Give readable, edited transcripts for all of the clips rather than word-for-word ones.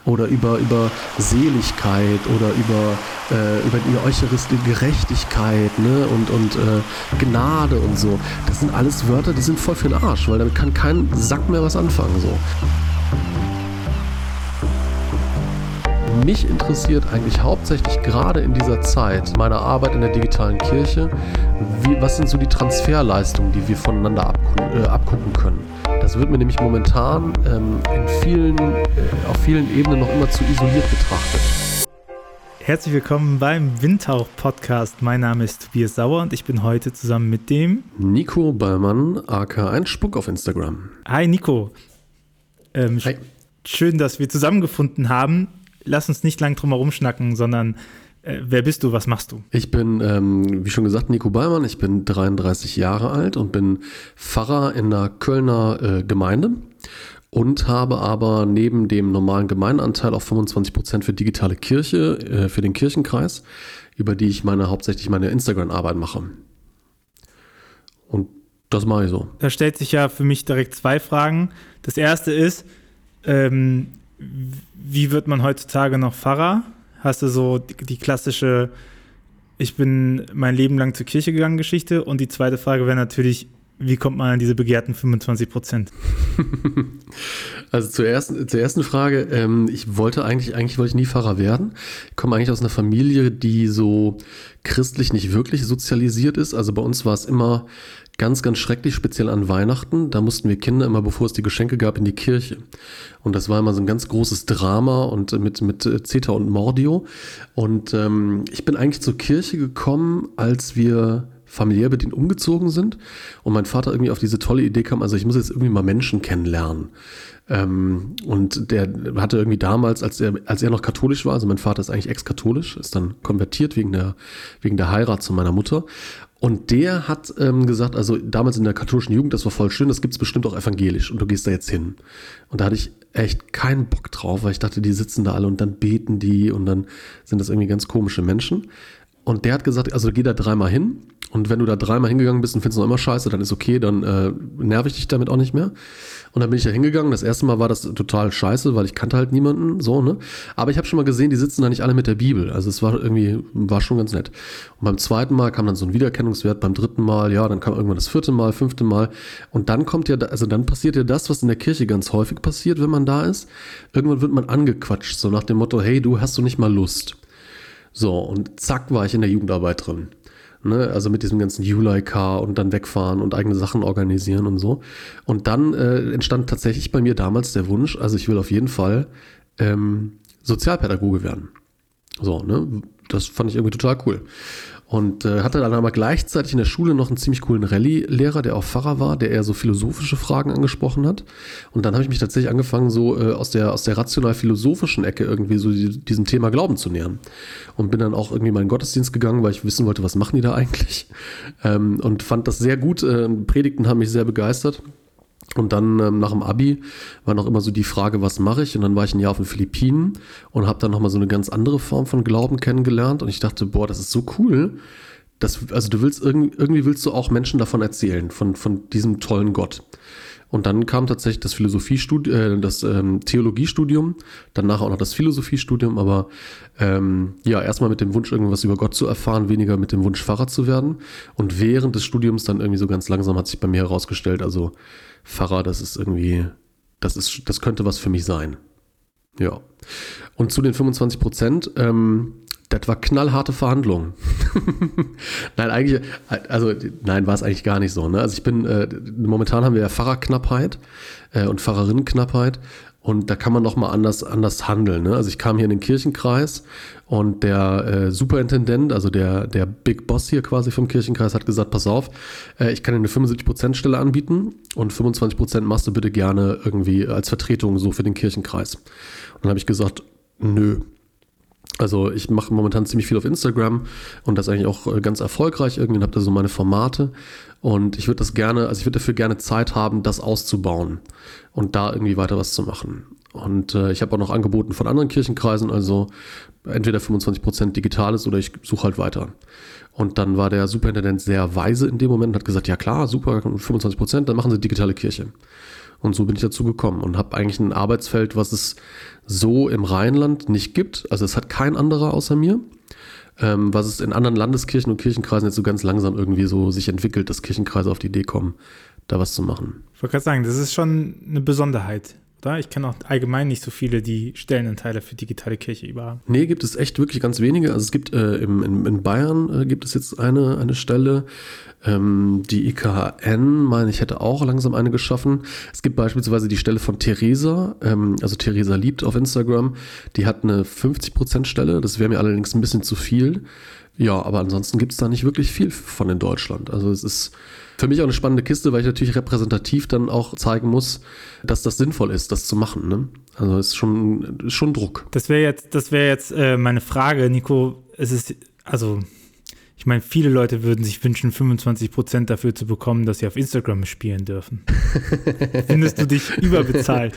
oder über Seligkeit oder über die eucharistische Gerechtigkeit, ne? und Gnade und so. Das sind alles Wörter, die sind voll für den Arsch, weil damit kann kein Sack mehr was anfangen. So. Mich interessiert eigentlich hauptsächlich gerade in dieser Zeit meiner Arbeit in der digitalen Kirche, was sind so die Transferleistungen, die wir voneinander abgucken können. Das wird mir nämlich momentan auf vielen Ebenen noch immer zu isoliert betrachtet. Herzlich willkommen beim Windhauch-Podcast. Mein Name ist Tobias Sauer und ich bin heute zusammen mit dem Nico Ballmann, aka ein Spuck auf Instagram. Hi Nico. Hi. Schön, dass wir zusammengefunden haben. Lass uns nicht lang drum herum schnacken, sondern wer bist du, was machst du? Ich bin, wie schon gesagt, Nico Ballmann. Ich bin 33 Jahre alt und bin Pfarrer in einer Kölner Gemeinde und habe aber neben dem normalen Gemeindeanteil auch 25% für digitale Kirche, für den Kirchenkreis, über die ich hauptsächlich meine Instagram-Arbeit mache. Und das mache ich so. Da stellt sich ja für mich direkt zwei Fragen. Das erste ist, wie wird man heutzutage noch Pfarrer? Hast du so die klassische, ich bin mein Leben lang zur Kirche gegangen Geschichte? Und die zweite Frage wäre natürlich, wie kommt man an diese begehrten 25%? Also zur ersten Frage, ich wollte nie Pfarrer werden. Ich komme eigentlich aus einer Familie, die so christlich nicht wirklich sozialisiert ist. Also bei uns war es immer ganz, ganz schrecklich, speziell an Weihnachten. Da mussten wir Kinder immer, bevor es die Geschenke gab, in die Kirche. Und das war immer so ein ganz großes Drama und mit Zeta und Mordio. Und ich bin eigentlich zur Kirche gekommen, als wir familiär bedingt umgezogen sind und mein Vater irgendwie auf diese tolle Idee kam, also ich muss jetzt irgendwie mal Menschen kennenlernen. Und der hatte irgendwie damals, als er noch katholisch war, also mein Vater ist eigentlich ex-katholisch, ist dann konvertiert wegen der Heirat zu meiner Mutter. Und der hat gesagt, also damals in der katholischen Jugend, das war voll schön, das gibt's bestimmt auch evangelisch und du gehst da jetzt hin. Und da hatte ich echt keinen Bock drauf, weil ich dachte, die sitzen da alle und dann beten die und dann sind das irgendwie ganz komische Menschen. Und der hat gesagt, also geh da 3-mal hin und wenn du da 3-mal hingegangen bist und findest noch immer scheiße, dann ist okay, dann nerv ich dich damit auch nicht mehr. Und dann bin ich da hingegangen. Das erste Mal war das total scheiße, weil ich kannte halt niemanden, so, ne? Aber ich habe schon mal gesehen, die sitzen da nicht alle mit der Bibel. Also es war schon ganz nett. Und beim zweiten Mal kam dann so ein Wiedererkennungswert, beim dritten Mal, ja, dann kam irgendwann das 4. Mal, 5. Mal. Und dann dann passiert ja das, was in der Kirche ganz häufig passiert, wenn man da ist. Irgendwann wird man angequatscht, so nach dem Motto, hey, hast du nicht mal Lust? So, und zack, war ich in der Jugendarbeit drin. Ne? Also mit diesem ganzen Juleika und dann wegfahren und eigene Sachen organisieren und so. Und dann entstand tatsächlich bei mir damals der Wunsch, also ich will auf jeden Fall Sozialpädagoge werden. So, ne? Das fand ich irgendwie total cool. Und hatte dann aber gleichzeitig in der Schule noch einen ziemlich coolen Rallye-Lehrer, der auch Pfarrer war, der eher so philosophische Fragen angesprochen hat. Und dann habe ich mich tatsächlich angefangen, so aus der rational-philosophischen Ecke irgendwie so diesem Thema Glauben zu nähern. Und bin dann auch irgendwie mal in den Gottesdienst gegangen, weil ich wissen wollte, was machen die da eigentlich? Und fand das sehr gut. Predigten haben mich sehr begeistert. Und dann nach dem Abi war noch immer so die Frage, was mache ich? Und dann war ich ein Jahr auf den Philippinen und habe dann nochmal so eine ganz andere Form von Glauben kennengelernt. Und ich dachte, boah, das ist so cool. Also du willst irgendwie willst du auch Menschen davon erzählen, von diesem tollen Gott. Und dann kam tatsächlich das Theologiestudium, danach auch noch das Philosophiestudium, aber erstmal mit dem Wunsch, irgendwas über Gott zu erfahren, weniger mit dem Wunsch, Pfarrer zu werden. Und während des Studiums dann irgendwie so ganz langsam hat sich bei mir herausgestellt, also Pfarrer, das könnte was für mich sein. Ja. Und zu den 25%, das war knallharte Verhandlungen. Nein, war es eigentlich gar nicht so. Ne? Also momentan haben wir ja Pfarrerknappheit und Pfarrerinnenknappheit und da kann man nochmal anders handeln. Ne? Also ich kam hier in den Kirchenkreis und der Superintendent, also der Big Boss hier quasi vom Kirchenkreis hat gesagt, pass auf, ich kann dir eine 75% Stelle anbieten und 25% machst du bitte gerne irgendwie als Vertretung so für den Kirchenkreis. Und dann habe ich gesagt, nö. Also ich mache momentan ziemlich viel auf Instagram und das eigentlich auch ganz erfolgreich irgendwie, habe da so meine Formate und ich würde dafür gerne Zeit haben, das auszubauen und da irgendwie weiter was zu machen. Und ich habe auch noch angeboten von anderen Kirchenkreisen, also entweder 25% Digitales oder ich suche halt weiter. Und dann war der Superintendent sehr weise in dem Moment und hat gesagt, ja klar, super, 25%, dann machen Sie digitale Kirche. Und so bin ich dazu gekommen und habe eigentlich ein Arbeitsfeld, was es so im Rheinland nicht gibt. Also es hat kein anderer außer mir. Was es in anderen Landeskirchen und Kirchenkreisen jetzt so ganz langsam irgendwie so sich entwickelt, dass Kirchenkreise auf die Idee kommen, da was zu machen. Ich wollte gerade sagen, das ist schon eine Besonderheit, oder? Ich kenne auch allgemein nicht so viele, die Stellenanteile für digitale Kirche überhaben. Nee, gibt es echt wirklich ganz wenige. Also es gibt in Bayern gibt es jetzt eine Stelle, die IKN, meine ich, hätte auch langsam eine geschaffen. Es gibt beispielsweise die Stelle von Theresa, also Theresa liebt auf Instagram, die hat eine 50% Stelle, das wäre mir allerdings ein bisschen zu viel. Ja, aber ansonsten gibt es da nicht wirklich viel von in Deutschland. Also es ist für mich auch eine spannende Kiste, weil ich natürlich repräsentativ dann auch zeigen muss, dass das sinnvoll ist, das zu machen. Ne? Also es ist schon Druck. Das wäre jetzt meine Frage, Nico. Ich meine, viele Leute würden sich wünschen, 25% dafür zu bekommen, dass sie auf Instagram spielen dürfen. Findest du dich überbezahlt?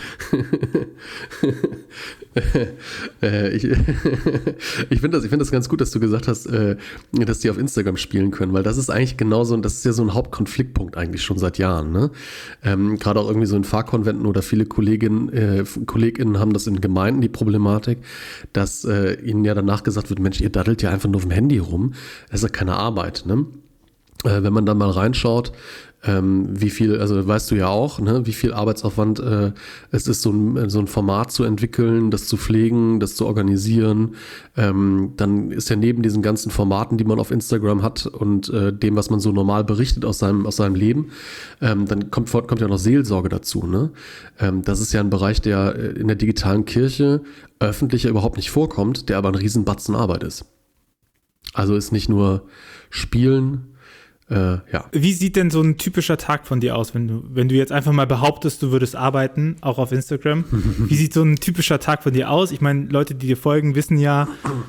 Ich finde das ganz gut, dass du gesagt hast, dass die auf Instagram spielen können, weil das ist eigentlich genauso, und das ist ja so ein Hauptkonfliktpunkt eigentlich schon seit Jahren. Ne? Gerade auch irgendwie so in Pfarrkonventen oder viele KollegInnen haben das in Gemeinden, die Problematik, dass ihnen ja danach gesagt wird, Mensch, ihr daddelt ja einfach nur auf dem Handy rum. Das ist ja keine Arbeit. Ne? Wenn man dann mal reinschaut, wie viel, also weißt du ja auch, ne, wie viel Arbeitsaufwand es ist, so ein Format zu entwickeln, das zu pflegen, das zu organisieren. Dann ist ja neben diesen ganzen Formaten, die man auf Instagram hat und dem, was man so normal berichtet aus seinem Leben, dann kommt ja noch Seelsorge dazu. Ne? Das ist ja ein Bereich, der in der digitalen Kirche öffentlich ja überhaupt nicht vorkommt, der aber ein Riesenbatzen Arbeit ist. Also ist nicht nur Spielen. Ja. Wie sieht denn so ein typischer Tag von dir aus, wenn du jetzt einfach mal behauptest, du würdest arbeiten, auch auf Instagram? Wie sieht so ein typischer Tag von dir aus? Ich meine, Leute, die dir folgen, wissen ja,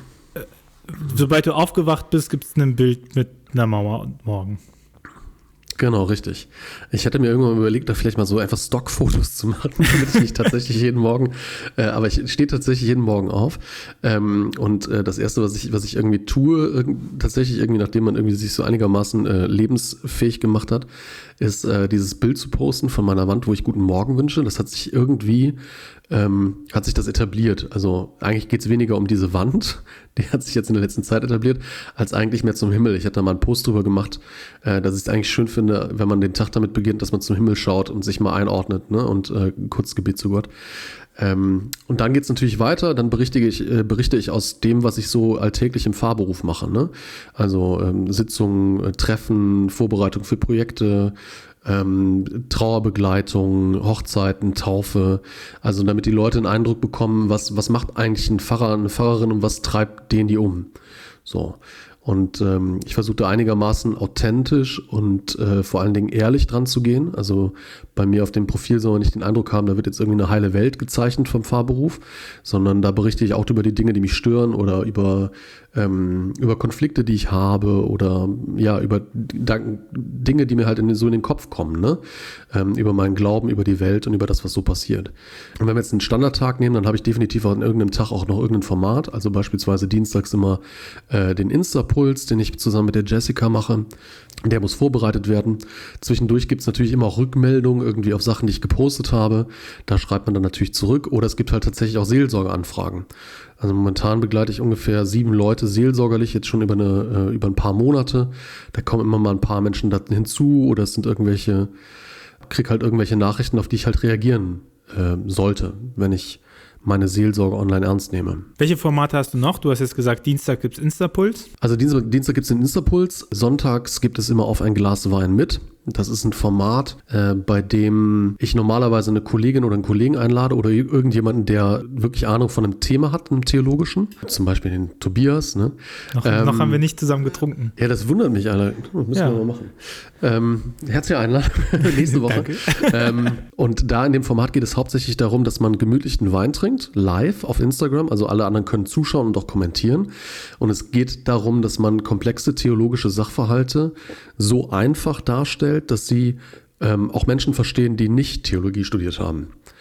sobald du aufgewacht bist, gibt es ein Bild mit einer Mauer morgen. Genau, richtig. Ich hatte mir irgendwann überlegt, da vielleicht mal so einfach Stockfotos zu machen, damit ich nicht tatsächlich jeden Morgen, aber ich stehe tatsächlich jeden Morgen auf und das Erste, was ich irgendwie tue, tatsächlich irgendwie, nachdem man irgendwie sich so einigermaßen lebensfähig gemacht hat, ist dieses Bild zu posten von meiner Wand, wo ich guten Morgen wünsche. Das hat sich irgendwie, hat sich das etabliert. Also eigentlich geht es weniger um diese Wand, die hat sich jetzt in der letzten Zeit etabliert, als eigentlich mehr zum Himmel. Ich hatte da mal einen Post drüber gemacht, dass ich es eigentlich schön finde, wenn man den Tag damit beginnt, dass man zum Himmel schaut und sich mal einordnet, ne? Und kurz Gebet zu Gott. Und dann geht es natürlich weiter, dann berichte ich aus dem, was ich so alltäglich im Pfarrberuf mache. Ne? Also Sitzungen, Treffen, Vorbereitung für Projekte, Trauerbegleitung, Hochzeiten, Taufe, also damit die Leute einen Eindruck bekommen, was macht eigentlich ein Pfarrer, eine Pfarrerin und was treibt den die um. So. Und ich versuche da einigermaßen authentisch und vor allen Dingen ehrlich dran zu gehen. Also bei mir auf dem Profil soll man nicht den Eindruck haben, da wird jetzt irgendwie eine heile Welt gezeichnet vom Pfarrberuf, sondern da berichte ich auch über die Dinge, die mich stören oder über Konflikte, die ich habe oder ja, über Dinge, die mir halt so in den Kopf kommen, ne? Über meinen Glauben, über die Welt und über das, was so passiert. Und wenn wir jetzt einen Standardtag nehmen, dann habe ich definitiv an irgendeinem Tag auch noch irgendein Format, also beispielsweise dienstags immer den Insta-Puls, den ich zusammen mit der Jessica mache. Der muss vorbereitet werden. Zwischendurch gibt es natürlich immer auch Rückmeldungen irgendwie auf Sachen, die ich gepostet habe. Da schreibt man dann natürlich zurück. Oder es gibt halt tatsächlich auch Seelsorgeanfragen. Also momentan begleite ich ungefähr 7 Leute seelsorgerlich, jetzt schon über ein paar Monate. Da kommen immer mal ein paar Menschen hinzu oder es sind kriege halt irgendwelche Nachrichten, auf die ich halt reagieren sollte, wenn ich meine Seelsorge online ernst nehme. Welche Formate hast du noch? Du hast jetzt gesagt, Dienstag gibt es Instapuls. Also Dienstag gibt es den Instapuls. Sonntags gibt es immer auf ein Glas Wein mit. Das ist ein Format, bei dem ich normalerweise eine Kollegin oder einen Kollegen einlade oder irgendjemanden, der wirklich Ahnung von einem Thema hat, einem theologischen. Zum Beispiel den Tobias. Ne? Noch haben wir nicht zusammen getrunken. Ja, das wundert mich, Alter. Müssen wir mal machen. Herzliche Einladung nächste Woche. Und da in dem Format geht es hauptsächlich darum, dass man gemütlichen Wein trinkt, live auf Instagram. Also alle anderen können zuschauen und auch kommentieren. Und es geht darum, dass man komplexe theologische Sachverhalte so einfach darstellt, dass sie auch Menschen verstehen, die nicht Theologie studiert haben.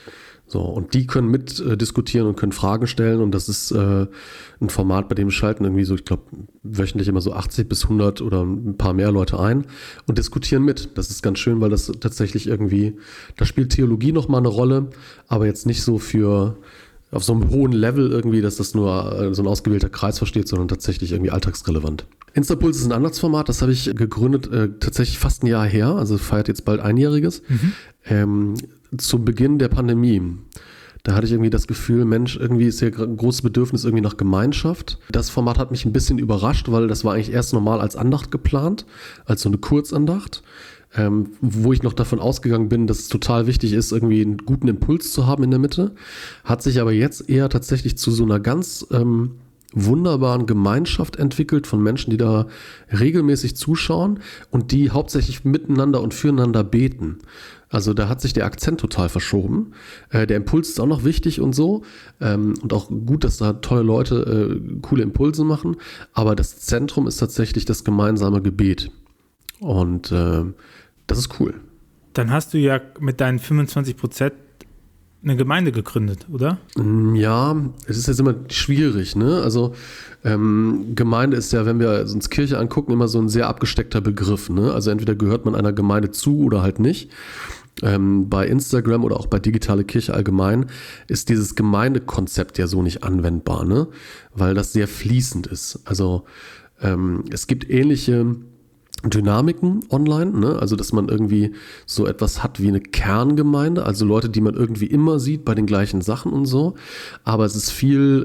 So, und die können mitdiskutieren und können Fragen stellen und das ist ein Format, bei dem schalten irgendwie so, ich glaube, wöchentlich immer so 80 bis 100 oder ein paar mehr Leute ein und diskutieren mit. Das ist ganz schön, weil das tatsächlich irgendwie, da spielt Theologie nochmal eine Rolle, aber jetzt nicht so auf so einem hohen Level irgendwie, dass das nur so ein ausgewählter Kreis versteht, sondern tatsächlich irgendwie alltagsrelevant. Instapuls ist ein Andachtsformat, das habe ich gegründet, tatsächlich fast ein Jahr her, also feiert jetzt bald Einjähriges. Zu Beginn der Pandemie, da hatte ich irgendwie das Gefühl, Mensch, irgendwie ist hier ein großes Bedürfnis irgendwie nach Gemeinschaft. Das Format hat mich ein bisschen überrascht, weil das war eigentlich erst normal als Andacht geplant, als so eine Kurzandacht, wo ich noch davon ausgegangen bin, dass es total wichtig ist, irgendwie einen guten Impuls zu haben in der Mitte. Hat sich aber jetzt eher tatsächlich zu so einer ganz wunderbaren Gemeinschaft entwickelt von Menschen, die da regelmäßig zuschauen und die hauptsächlich miteinander und füreinander beten. Also da hat sich der Akzent total verschoben. Der Impuls ist auch noch wichtig und so. Und auch gut, dass da tolle Leute coole Impulse machen. Aber das Zentrum ist tatsächlich das gemeinsame Gebet. Und das ist cool. Dann hast du ja mit deinen 25% eine Gemeinde gegründet, oder? Ja, es ist jetzt immer schwierig, ne? Also Gemeinde ist ja, wenn wir uns Kirche angucken, immer so ein sehr abgesteckter Begriff, ne? Also entweder gehört man einer Gemeinde zu oder halt nicht. Bei Instagram oder auch bei Digitale Kirche allgemein ist dieses Gemeindekonzept ja so nicht anwendbar, ne? Weil das sehr fließend ist. Also es gibt ähnliche Dynamiken online, ne? Also dass man irgendwie so etwas hat wie eine Kerngemeinde, also Leute, die man irgendwie immer sieht bei den gleichen Sachen und so, aber es ist viel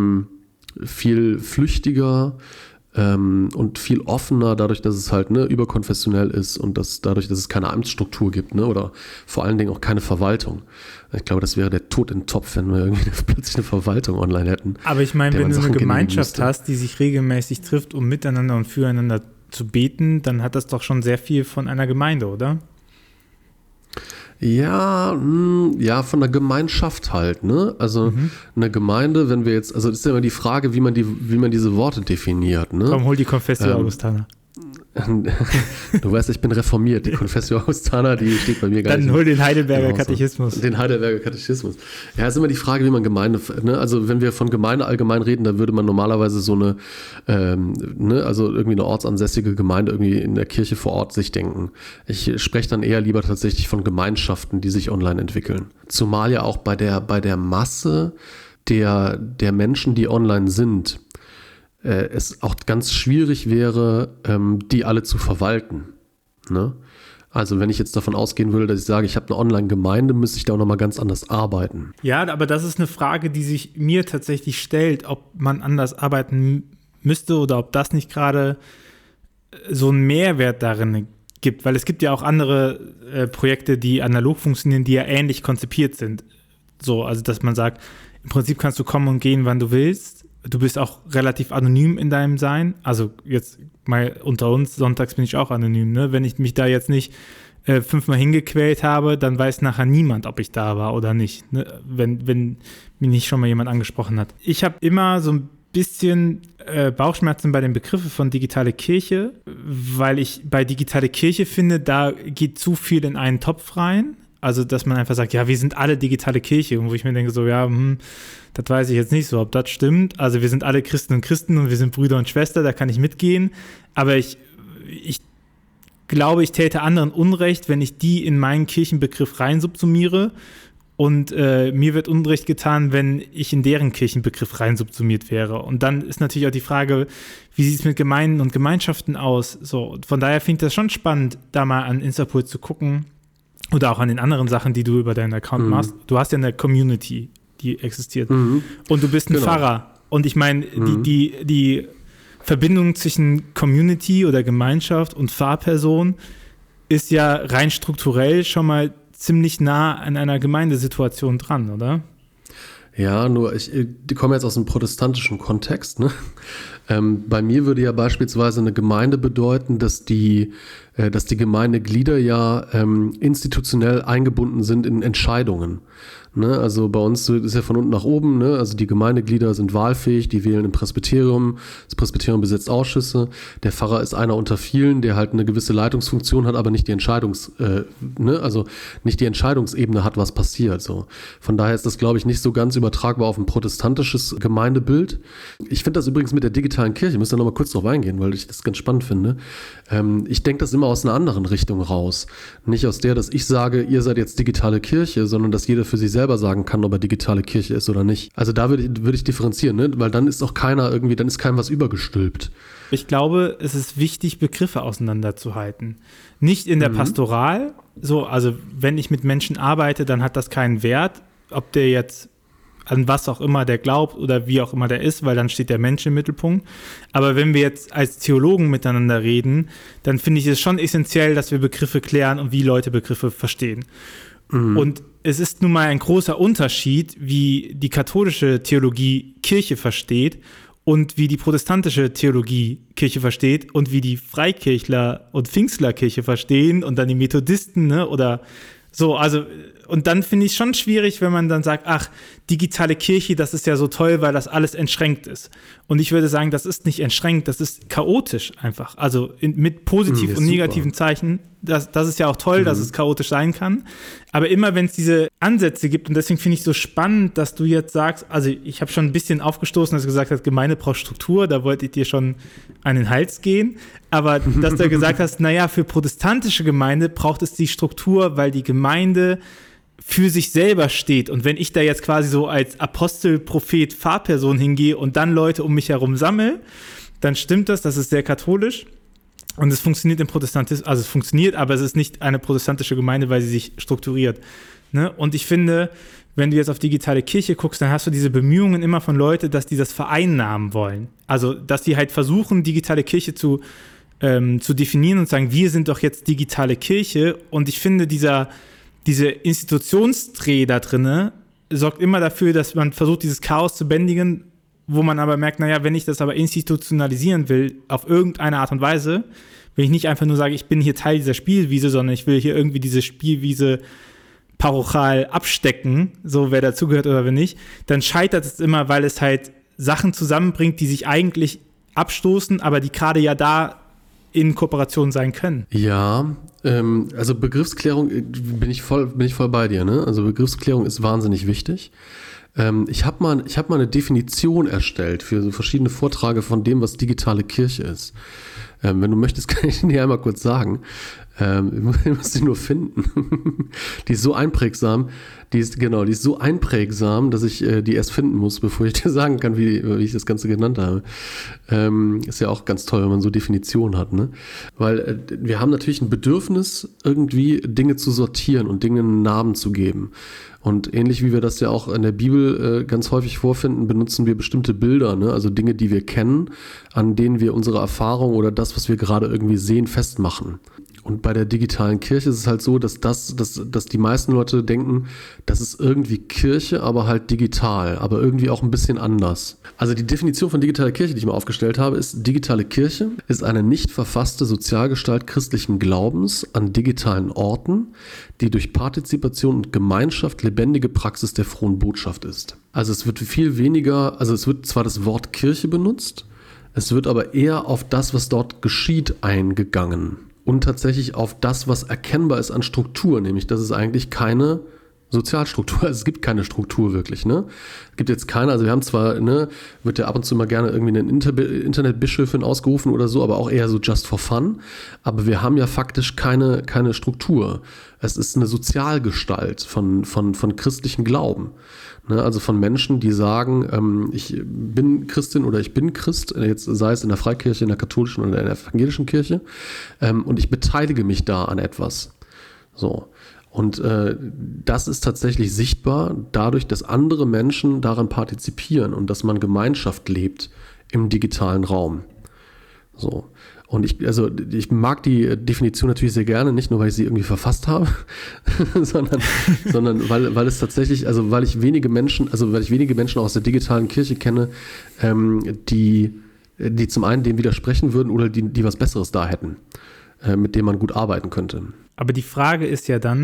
flüchtiger und viel offener, dadurch, dass es halt überkonfessionell ist und dadurch, dass es keine Amtsstruktur gibt, ne? Oder vor allen Dingen auch keine Verwaltung. Ich glaube, das wäre der Tod im Topf, wenn wir irgendwie plötzlich eine Verwaltung online hätten. Aber ich meine, wenn du eine Gemeinschaft hast, die sich regelmäßig trifft, um miteinander und füreinander zu beten, dann hat das doch schon sehr viel von einer Gemeinde, oder? Ja, von der Gemeinschaft halt, ne? Also eine Gemeinde, wenn wir jetzt, also das ist ja immer die Frage, wie man diese Worte definiert, ne? Komm, hol die Confessio Augustana. Du weißt, ich bin reformiert. Die Confessio Augustana, die steht bei mir gar nicht. Dann hol den Heidelberger Katechismus. Den Heidelberger Katechismus. Ja, ist immer die Frage, wie man Gemeinde, ne? Also wenn wir von Gemeinde allgemein reden, dann würde man normalerweise so eine, also irgendwie eine ortsansässige Gemeinde irgendwie in der Kirche vor Ort sich denken. Ich spreche dann eher lieber tatsächlich von Gemeinschaften, die sich online entwickeln. Zumal ja auch bei der Masse der Menschen, die online sind, es auch ganz schwierig wäre, die alle zu verwalten. Ne? Also wenn ich jetzt davon ausgehen würde, dass ich sage, ich habe eine Online-Gemeinde, müsste ich da auch nochmal ganz anders arbeiten. Ja, aber das ist eine Frage, die sich mir tatsächlich stellt, ob man anders arbeiten müsste oder ob das nicht gerade so einen Mehrwert darin gibt. Weil es gibt ja auch andere Projekte, die analog funktionieren, die ja ähnlich konzipiert sind. So, also dass man sagt, im Prinzip kannst du kommen und gehen, wann du willst. Du bist auch relativ anonym in deinem Sein. Also jetzt mal unter uns, sonntags bin ich auch anonym. Ne? Wenn ich mich da jetzt nicht 5-mal hingequält habe, dann weiß nachher niemand, ob ich da war oder nicht. Ne? Wenn mich nicht schon mal jemand angesprochen hat. Ich habe immer so ein bisschen Bauchschmerzen bei den Begriffen von digitale Kirche, weil ich bei digitale Kirche finde, da geht zu viel in einen Topf rein. Also, dass man einfach sagt, ja, wir sind alle digitale Kirche. Und wo ich mir denke, so, ja, das weiß ich jetzt nicht so, ob das stimmt. Also, wir sind alle Christen und Christen und wir sind Brüder und Schwester, da kann ich mitgehen. Aber ich glaube, ich täte anderen Unrecht, wenn ich die in meinen Kirchenbegriff reinsubsumiere. Und mir wird Unrecht getan, wenn ich in deren Kirchenbegriff reinsubsumiert wäre. Und dann ist natürlich auch die Frage, wie sieht es mit Gemeinden und Gemeinschaften aus? So, von daher finde ich das schon spannend, da mal an Instapuls zu gucken. Oder auch an den anderen Sachen, die du über deinen Account machst. Du hast ja eine Community, die existiert. Und du bist ein Pfarrer. Und ich meine, die Verbindung zwischen Community oder Gemeinschaft und Pfarrperson ist ja rein strukturell schon mal ziemlich nah an einer Gemeindesituation dran, oder? Ja, nur ich komme jetzt aus einem protestantischen Kontext, ne? Bei mir würde ja beispielsweise eine Gemeinde bedeuten, dass die Gemeindeglieder ja institutionell eingebunden sind in Entscheidungen. Ne? Also bei uns ist ja von unten nach oben, ne? Also die Gemeindeglieder sind wahlfähig, die wählen im Presbyterium, das Presbyterium besetzt Ausschüsse, der Pfarrer ist einer unter vielen, der halt eine gewisse Leitungsfunktion hat, aber nicht die also nicht die Entscheidungsebene hat, was passiert. So. Von daher ist das, glaube ich, nicht so ganz übertragbar auf ein protestantisches Gemeindebild. Ich finde das übrigens mit der digitalen Kirche, ich muss da nochmal kurz drauf eingehen, weil ich das ganz spannend finde. Ich denke das immer aus einer anderen Richtung raus. Nicht aus der, dass ich sage, ihr seid jetzt digitale Kirche, sondern dass jeder für sich selber sagen kann, ob er digitale Kirche ist oder nicht. Also da würde ich differenzieren, ne? Weil dann ist auch dann ist keinem was übergestülpt. Ich glaube, es ist wichtig, Begriffe auseinanderzuhalten. Nicht in der Pastoral, also wenn ich mit Menschen arbeite, dann hat das keinen Wert, ob der jetzt an was auch immer der glaubt oder wie auch immer der ist, weil dann steht der Mensch im Mittelpunkt. Aber wenn wir jetzt als Theologen miteinander reden, dann finde ich es schon essentiell, dass wir Begriffe klären und wie Leute Begriffe verstehen. Und es ist nun mal ein großer Unterschied, wie die katholische Theologie Kirche versteht und wie die protestantische Theologie Kirche versteht und wie die Freikirchler und Pfingstler Kirche verstehen und dann die Methodisten, ne, oder so, also, und dann finde ich es schon schwierig, wenn man dann sagt, ach, digitale Kirche, das ist ja so toll, weil das alles entschränkt ist. Und ich würde sagen, das ist nicht entschränkt, das ist chaotisch einfach. Also mit positiv und negativen super. Zeichen, das ist ja auch toll, dass es chaotisch sein kann. Aber immer, wenn es diese Ansätze gibt, und deswegen finde ich so spannend, dass du jetzt sagst, also ich habe schon ein bisschen aufgestoßen, dass du gesagt hast, Gemeinde braucht Struktur, da wollte ich dir schon an den Hals gehen. Aber dass du gesagt hast, naja, für protestantische Gemeinde braucht es die Struktur, weil die Gemeinde für sich selber steht. Und wenn ich da jetzt quasi so als Apostel, Prophet, Fahrperson hingehe und dann Leute um mich herum sammle, dann stimmt das ist sehr katholisch. Und es funktioniert im Protestantismus, also es funktioniert, aber es ist nicht eine protestantische Gemeinde, weil sie sich strukturiert. Ne? Und ich finde, wenn du jetzt auf digitale Kirche guckst, dann hast du diese Bemühungen immer von Leuten, dass die das vereinnahmen wollen. Also, dass die halt versuchen, digitale Kirche zu definieren und sagen, wir sind doch jetzt digitale Kirche. Und ich finde, diese Institutionsdreh da drinne sorgt immer dafür, dass man versucht, dieses Chaos zu bändigen, wo man aber merkt, naja, wenn ich das aber institutionalisieren will, auf irgendeine Art und Weise, wenn ich nicht einfach nur sage, ich bin hier Teil dieser Spielwiese, sondern ich will hier irgendwie diese Spielwiese parochial abstecken, so wer dazugehört oder wer nicht, dann scheitert es immer, weil es halt Sachen zusammenbringt, die sich eigentlich abstoßen, aber die gerade ja da in Kooperation sein können. Ja, also Begriffsklärung bin ich voll bei dir, ne? Also Begriffsklärung ist wahnsinnig wichtig. Ich habe mal eine Definition erstellt für so verschiedene Vorträge von dem, was digitale Kirche ist. Wenn du möchtest, kann ich dir einmal kurz sagen. Ich muss sie nur finden. Die ist so einprägsam, dass ich die erst finden muss, bevor ich dir sagen kann, wie ich das Ganze genannt habe. Ist ja auch ganz toll, wenn man so Definitionen hat, ne? Weil wir haben natürlich ein Bedürfnis, irgendwie Dinge zu sortieren und Dingen einen Namen zu geben. Und ähnlich wie wir das ja auch in der Bibel ganz häufig vorfinden, benutzen wir bestimmte Bilder, ne? Also Dinge, die wir kennen, an denen wir unsere Erfahrung oder das, was wir gerade irgendwie sehen, festmachen. Und bei der digitalen Kirche ist es halt so, dass die meisten Leute denken, das ist irgendwie Kirche, aber halt digital, aber irgendwie auch ein bisschen anders. Also die Definition von digitaler Kirche, die ich mal aufgestellt habe, ist: Digitale Kirche ist eine nicht verfasste Sozialgestalt christlichen Glaubens an digitalen Orten, die durch Partizipation und Gemeinschaft lebendige Praxis der frohen Botschaft ist. Also es wird es wird zwar das Wort Kirche benutzt, es wird aber eher auf das, was dort geschieht, eingegangen. Und tatsächlich auf das, was erkennbar ist an Struktur, nämlich dass es eigentlich keine Sozialstruktur, also es gibt keine Struktur wirklich, ne? Es gibt jetzt keine, also wir haben zwar, ne, wird ja ab und zu mal gerne irgendwie eine Internetbischöfin ausgerufen oder so, aber auch eher so just for fun, aber wir haben ja faktisch keine Struktur. Es ist eine Sozialgestalt von christlichen Glauben. Ne, also von Menschen, die sagen, ich bin Christin oder ich bin Christ, jetzt sei es in der Freikirche, in der katholischen oder in der evangelischen Kirche, und ich beteilige mich da an etwas. So. Und das ist tatsächlich sichtbar dadurch, dass andere Menschen daran partizipieren und dass man Gemeinschaft lebt im digitalen Raum. So. Und ich mag die Definition natürlich sehr gerne, nicht nur, weil ich sie irgendwie verfasst habe, sondern weil es tatsächlich, also weil ich wenige Menschen aus der digitalen Kirche kenne, die zum einen dem widersprechen würden oder die was Besseres da hätten, mit dem man gut arbeiten könnte. Aber die Frage ist ja dann,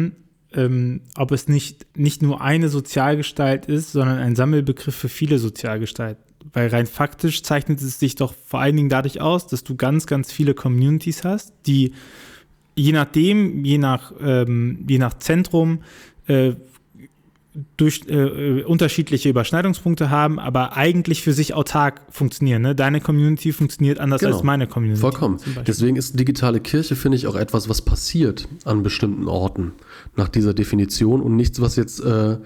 ob es nicht nur eine Sozialgestalt ist, sondern ein Sammelbegriff für viele Sozialgestalten. Weil rein faktisch zeichnet es sich doch vor allen Dingen dadurch aus, dass du ganz, ganz viele Communities hast, die je nach Zentrum unterschiedliche Überschneidungspunkte haben, aber eigentlich für sich autark funktionieren. Ne? Deine Community funktioniert anders als meine Community. Vollkommen. Deswegen ist digitale Kirche, finde ich, auch etwas, was passiert an bestimmten Orten nach dieser Definition und nichts, was jetzt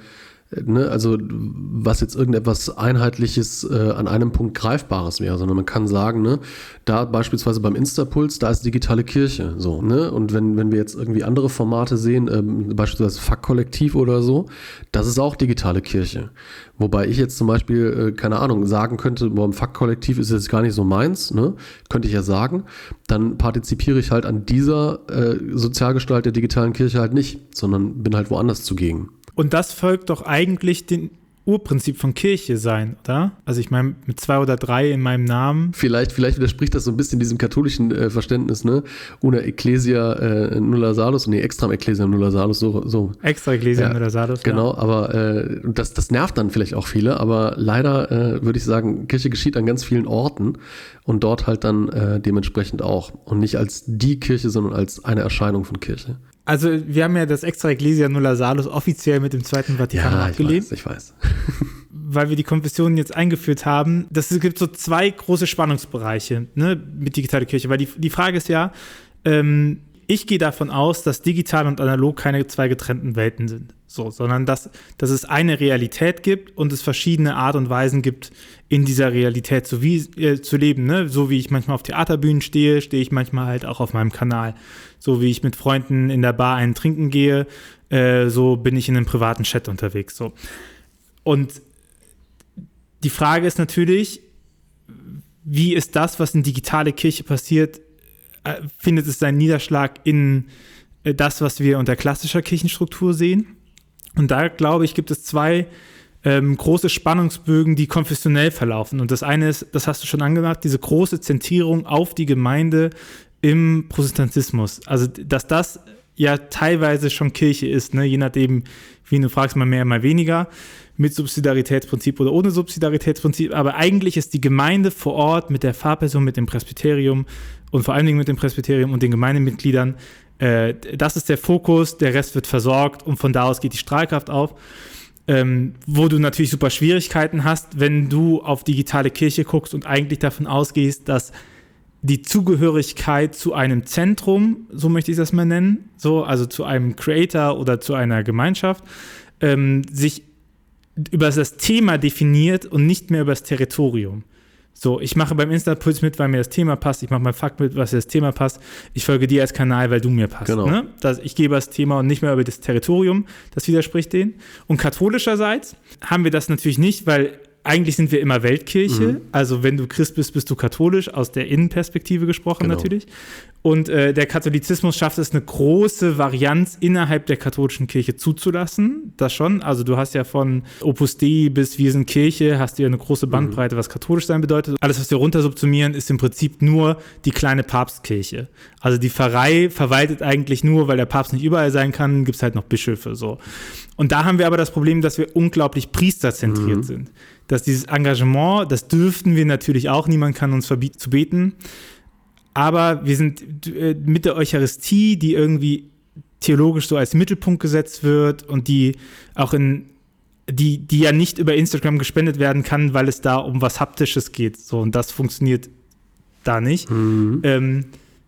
also was jetzt irgendetwas Einheitliches an einem Punkt Greifbares wäre, sondern man kann sagen, ne, da beispielsweise beim Instapuls, da ist digitale Kirche, so, ne, und wenn wir jetzt irgendwie andere Formate sehen, beispielsweise Fuck-Kollektiv oder so, das ist auch digitale Kirche. Wobei ich jetzt zum Beispiel, keine Ahnung, sagen könnte, beim Fuck-Kollektiv ist jetzt gar nicht so meins, ne, könnte ich ja sagen, dann partizipiere ich halt an dieser Sozialgestalt der digitalen Kirche halt nicht, sondern bin halt woanders zugegen. Und das folgt doch eigentlich dem Urprinzip von Kirche sein, oder? Also ich meine, mit 2 oder 3 in meinem Namen. Vielleicht widerspricht das so ein bisschen diesem katholischen Verständnis, ne? Una Ecclesia nulla salus, nee, extra Ecclesia nulla salus, so. Extra Ecclesia nulla salus, genau, ja. Aber das nervt dann vielleicht auch viele, aber leider würde ich sagen, Kirche geschieht an ganz vielen Orten und dort halt dann dementsprechend auch. Und nicht als die Kirche, sondern als eine Erscheinung von Kirche. Also wir haben ja das Extra Ecclesia nulla salus offiziell mit dem Zweiten Vatikan abgelehnt. Ich weiß. Weil wir die Konfessionen jetzt eingeführt haben. Es gibt so 2 große Spannungsbereiche, ne, mit digitaler Kirche. Weil die Frage ist ja, ich gehe davon aus, dass digital und analog keine 2 getrennten Welten sind. So, sondern dass es eine Realität gibt und es verschiedene Art und Weisen gibt, in dieser Realität zu leben. Ne? So wie ich manchmal auf Theaterbühnen stehe ich manchmal halt auch auf meinem Kanal. So wie ich mit Freunden in der Bar einen trinken gehe, so bin ich in einem privaten Chat unterwegs. So. Und die Frage ist natürlich, wie ist das, was in digitale Kirche passiert, findet es seinen Niederschlag in das, was wir unter klassischer Kirchenstruktur sehen? Und da, glaube ich, gibt es 2 große Spannungsbögen, die konfessionell verlaufen. Und das eine ist, das hast du schon angemacht, diese große Zentrierung auf die Gemeinde im Protestantismus. Also, dass das ja teilweise schon Kirche ist, ne? Je nachdem, wen du fragst, mal mehr, mal weniger, mit Subsidiaritätsprinzip oder ohne Subsidiaritätsprinzip. Aber eigentlich ist die Gemeinde vor Ort mit der Pfarrperson, mit dem Presbyterium und vor allen Dingen mit dem Presbyterium und den Gemeindemitgliedern, das ist der Fokus, der Rest wird versorgt und von da aus geht die Strahlkraft auf. Wo du natürlich super Schwierigkeiten hast, wenn du auf digitale Kirche guckst und eigentlich davon ausgehst, dass die Zugehörigkeit zu einem Zentrum, so möchte ich das mal nennen, so, also zu einem Creator oder zu einer Gemeinschaft, sich über das Thema definiert und nicht mehr über das Territorium. So, ich mache beim Instapuls mit, weil mir das Thema passt. Ich mache beim Fakt mit, was dir das Thema passt. Ich folge dir als Kanal, weil du mir passt. Genau. Ne? Ich gehe über das Thema und nicht mehr über das Territorium. Das widerspricht denen. Und katholischerseits haben wir das natürlich nicht, weil eigentlich sind wir immer Weltkirche. Also wenn du Christ bist, bist du katholisch, aus der Innenperspektive gesprochen natürlich. Und der Katholizismus schafft es, eine große Varianz innerhalb der katholischen Kirche zuzulassen. Das schon. Also du hast ja von Opus Dei bis Wir sind Kirche, hast du ja eine große Bandbreite, was katholisch sein bedeutet. Alles, was wir runter subsumieren, ist im Prinzip nur die kleine Papstkirche. Also die Pfarrei verwaltet eigentlich nur, weil der Papst nicht überall sein kann, gibt es halt noch Bischöfe. So. Und da haben wir aber das Problem, dass wir unglaublich priesterzentriert sind. Dass dieses Engagement, das dürften wir natürlich auch, niemand kann uns verbieten zu beten, aber wir sind mit der Eucharistie, die irgendwie theologisch so als Mittelpunkt gesetzt wird und die auch die ja nicht über Instagram gespendet werden kann, weil es da um was Haptisches geht. So, und das funktioniert da nicht. Und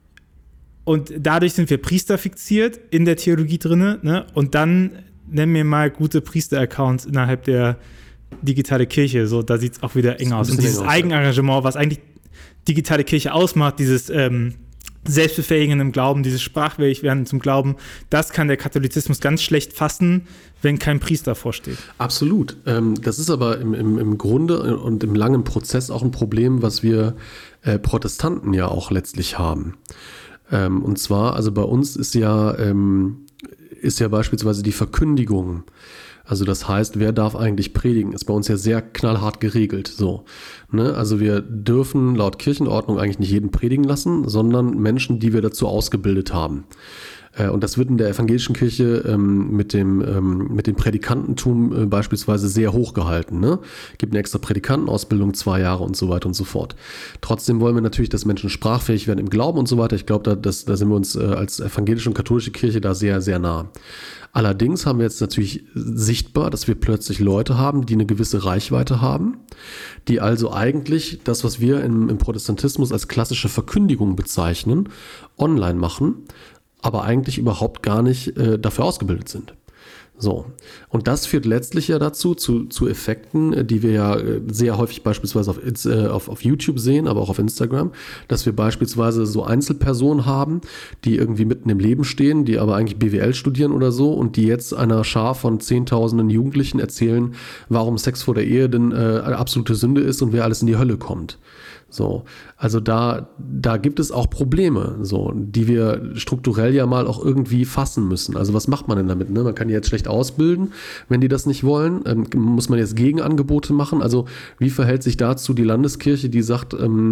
dadurch sind wir priesterfixiert in der Theologie drin, ne? Und dann nenn mir mal gute Priester-Accounts innerhalb der digitale Kirche, so, da sieht es auch wieder eng aus. Und dieses Eigenengagement, was eigentlich digitale Kirche ausmacht, dieses Selbstbefähigen im Glauben, dieses sprachfähig werden zum Glauben, das kann der Katholizismus ganz schlecht fassen, wenn kein Priester vorsteht. Absolut. Das ist aber im Grunde und im langen Prozess auch ein Problem, was wir Protestanten ja auch letztlich haben. Und zwar, also bei uns ist ja beispielsweise die Verkündigung. Also das heißt, wer darf eigentlich predigen, ist bei uns ja sehr knallhart geregelt. So, ne? Also wir dürfen laut Kirchenordnung eigentlich nicht jeden predigen lassen, sondern Menschen, die wir dazu ausgebildet haben. Und das wird in der evangelischen Kirche mit dem Prädikantentum beispielsweise sehr hoch gehalten. Ne? Gibt eine extra Prädikantenausbildung, 2 Jahre und so weiter und so fort. Trotzdem wollen wir natürlich, dass Menschen sprachfähig werden im Glauben und so weiter. Ich glaube, da sind wir uns als evangelische und katholische Kirche da sehr, sehr nah. Allerdings haben wir jetzt natürlich sichtbar, dass wir plötzlich Leute haben, die eine gewisse Reichweite haben, die also eigentlich das, was wir im Protestantismus als klassische Verkündigung bezeichnen, online machen, aber eigentlich überhaupt gar nicht dafür ausgebildet sind. So, und das führt letztlich ja dazu, zu Effekten, die wir ja sehr häufig beispielsweise auf YouTube sehen, aber auch auf Instagram, dass wir beispielsweise so Einzelpersonen haben, die irgendwie mitten im Leben stehen, die aber eigentlich BWL studieren oder so und die jetzt einer Schar von Zehntausenden Jugendlichen erzählen, warum Sex vor der Ehe denn eine absolute Sünde ist und wer alles in die Hölle kommt. So, also da gibt es auch Probleme, so, die wir strukturell ja mal auch irgendwie fassen müssen. Also was macht man denn damit? Ne? Man kann die jetzt schlecht ausbilden, wenn die das nicht wollen. Muss man jetzt Gegenangebote machen? Also wie verhält sich dazu die Landeskirche, die sagt,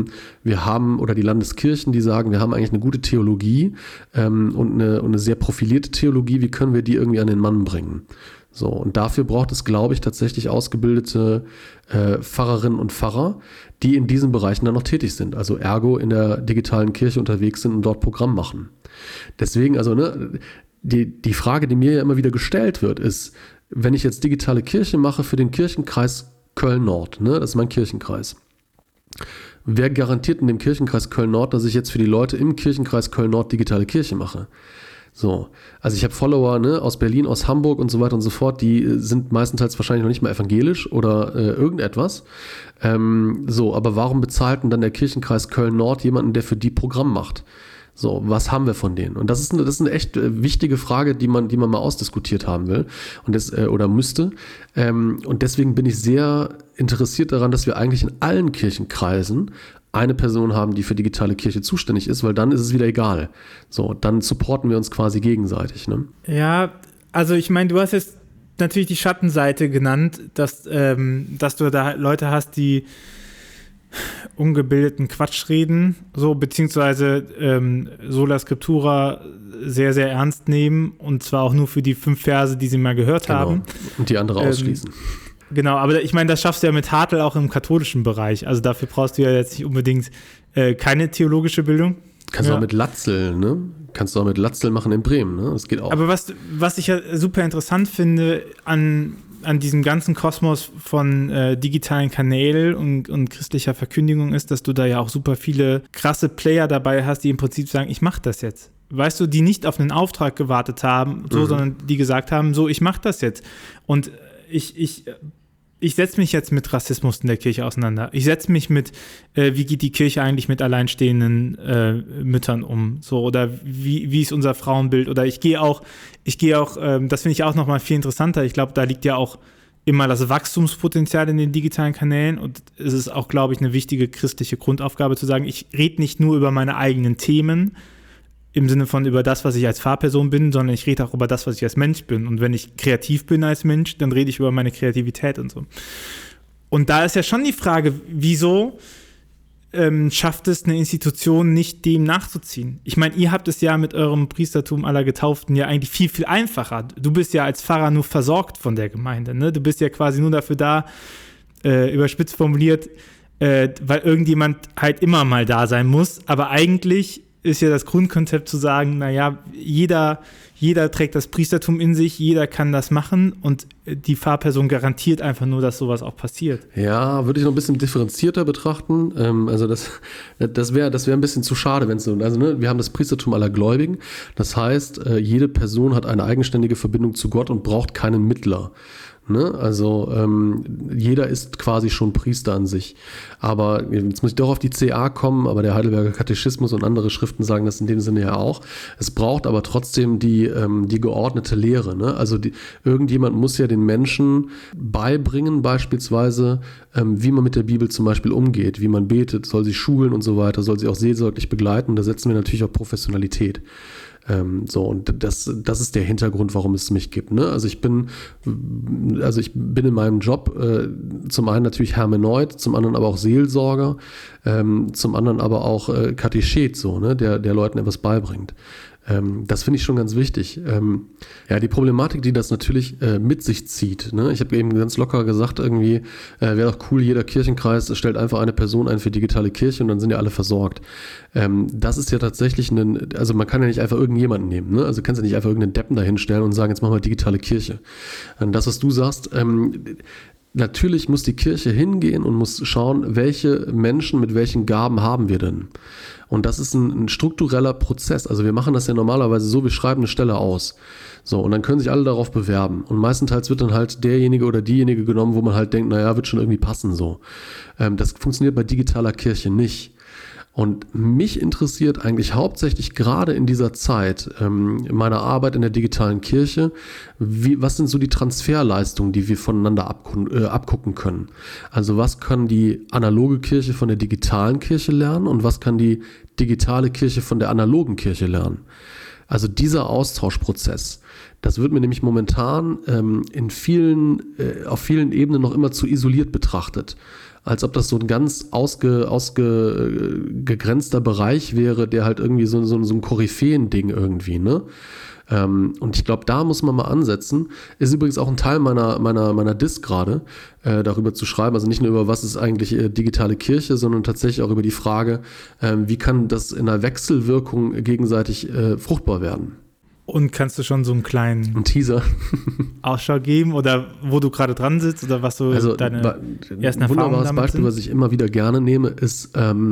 oder die Landeskirchen, die sagen, wir haben eigentlich eine gute Theologie und eine sehr profilierte Theologie, wie können wir die irgendwie an den Mann bringen? So, und dafür braucht es, glaube ich, tatsächlich ausgebildete Pfarrerinnen und Pfarrer, die in diesen Bereichen dann noch tätig sind, also ergo in der digitalen Kirche unterwegs sind und dort Programm machen. Deswegen, also die Frage, die mir ja immer wieder gestellt wird, ist, wenn ich jetzt digitale Kirche mache für den Kirchenkreis Köln-Nord, ne, das ist mein Kirchenkreis, wer garantiert in dem Kirchenkreis Köln-Nord, dass ich jetzt für die Leute im Kirchenkreis Köln-Nord digitale Kirche mache? So, also ich habe Follower, ne, aus Berlin, aus Hamburg und so weiter und so fort, die sind meistenteils wahrscheinlich noch nicht mal evangelisch oder irgendetwas. So, aber warum bezahlt denn dann der Kirchenkreis Köln-Nord jemanden, der für die Programm macht? So, was haben wir von denen? Und das ist eine echt wichtige Frage, die man mal ausdiskutiert haben will und oder müsste. Und deswegen bin ich sehr interessiert daran, dass wir eigentlich in allen Kirchenkreisen eine Person haben, die für digitale Kirche zuständig ist, weil dann ist es wieder egal. So, dann supporten wir uns quasi gegenseitig. Ne? Ja, also ich meine, du hast jetzt natürlich die Schattenseite genannt, dass du da Leute hast, die ungebildeten Quatsch reden, so beziehungsweise Sola Scriptura sehr, sehr ernst nehmen und zwar auch nur für die 5 Verse, die sie mal gehört haben. Und die andere ausschließen. Genau, aber ich meine, das schaffst du ja mit Hartl auch im katholischen Bereich. Also dafür brauchst du ja jetzt nicht unbedingt keine theologische Bildung. Kannst du auch mit Latzel, ne? Kannst du auch mit Latzel machen in Bremen, ne? Das geht auch. Aber was ich ja super interessant finde an diesem ganzen Kosmos von digitalen Kanälen und christlicher Verkündigung ist, dass du da ja auch super viele krasse Player dabei hast, die im Prinzip sagen, ich mache das jetzt. Weißt du, die nicht auf einen Auftrag gewartet haben, sondern die gesagt haben, so, ich mache das jetzt. Und ich setze mich jetzt mit Rassismus in der Kirche auseinander. Ich setze mich mit, wie geht die Kirche eigentlich mit alleinstehenden Müttern um? So, oder wie ist unser Frauenbild? Oder ich gehe auch, das finde ich auch nochmal viel interessanter. Ich glaube, da liegt ja auch immer das Wachstumspotenzial in den digitalen Kanälen. Und es ist auch, glaube ich, eine wichtige christliche Grundaufgabe zu sagen, ich rede nicht nur über meine eigenen Themen, im Sinne von über das, was ich als Pfarrperson bin, sondern ich rede auch über das, was ich als Mensch bin. Und wenn ich kreativ bin als Mensch, dann rede ich über meine Kreativität und so. Und da ist ja schon die Frage, wieso schafft es eine Institution nicht, dem nachzuziehen? Ich meine, ihr habt es ja mit eurem Priestertum aller Getauften ja eigentlich viel, viel einfacher. Du bist ja als Pfarrer nur versorgt von der Gemeinde, ne? Du bist ja quasi nur dafür da, überspitzt formuliert, weil irgendjemand halt immer mal da sein muss. Aber eigentlich ist ja das Grundkonzept zu sagen, naja, jeder trägt das Priestertum in sich, jeder kann das machen und die Pfarrperson garantiert einfach nur, dass sowas auch passiert. Ja, würde ich noch ein bisschen differenzierter betrachten. Also das wäre ein bisschen zu schade, wenn es so, also ne, wir haben das Priestertum aller Gläubigen. Das heißt, jede Person hat eine eigenständige Verbindung zu Gott und braucht keinen Mittler. Ne? Also jeder ist quasi schon Priester an sich. Aber jetzt muss ich doch auf die CA kommen, aber der Heidelberger Katechismus und andere Schriften sagen das in dem Sinne ja auch. Es braucht aber trotzdem die geordnete Lehre. Ne? Also irgendjemand muss ja den Menschen beibringen, beispielsweise, wie man mit der Bibel zum Beispiel umgeht, wie man betet, soll sie schulen und so weiter, soll sie auch seelsorglich begleiten. Da setzen wir natürlich auf Professionalität. Und das ist der Hintergrund, warum es mich gibt. Ne? Also ich bin in meinem Job zum einen natürlich Hermeneut, zum anderen aber auch Seelsorger, zum anderen aber auch Katechet, so, ne? der Leuten etwas beibringt. Das finde ich schon ganz wichtig. Ja, die Problematik, die das natürlich mit sich zieht. Ne? Ich habe eben ganz locker gesagt, irgendwie wäre doch cool, jeder Kirchenkreis stellt einfach eine Person ein für digitale Kirche und dann sind ja alle versorgt. Das ist ja tatsächlich also man kann ja nicht einfach irgendjemanden nehmen. Ne? Also kannst du nicht einfach irgendeinen Deppen da hinstellen und sagen, jetzt machen wir digitale Kirche. Das, was du sagst, natürlich muss die Kirche hingehen und muss schauen, welche Menschen mit welchen Gaben haben wir denn. Und das ist ein struktureller Prozess. Also wir machen das ja normalerweise so, wir schreiben eine Stelle aus. So, und dann können sich alle darauf bewerben. Und meistenteils wird dann halt derjenige oder diejenige genommen, wo man halt denkt, naja, wird schon irgendwie passen so. Das funktioniert bei digitaler Kirche nicht. Und mich interessiert eigentlich hauptsächlich gerade in dieser Zeit meiner Arbeit in der digitalen Kirche, was sind so die Transferleistungen, die wir voneinander abgucken können. Also was kann die analoge Kirche von der digitalen Kirche lernen und was kann die digitale Kirche von der analogen Kirche lernen. Also dieser Austauschprozess, das wird mir nämlich momentan auf vielen Ebenen noch immer zu isoliert betrachtet. Als ob das so ein ganz ausgegrenzter Bereich wäre, der halt irgendwie so ein Koryphäen-Ding irgendwie, ne? Und ich glaube, da muss man mal ansetzen. Ist übrigens auch ein Teil meiner Diss gerade, darüber zu schreiben. Also nicht nur über, was ist eigentlich digitale Kirche, sondern tatsächlich auch über die Frage, wie kann das in einer Wechselwirkung gegenseitig fruchtbar werden. Und kannst du schon so einen kleinen Teaser Ausschau geben oder wo du gerade dran sitzt oder was so deine ersten Erfahrungen damit sind? Ein wunderbares Beispiel, was ich immer wieder gerne nehme, ist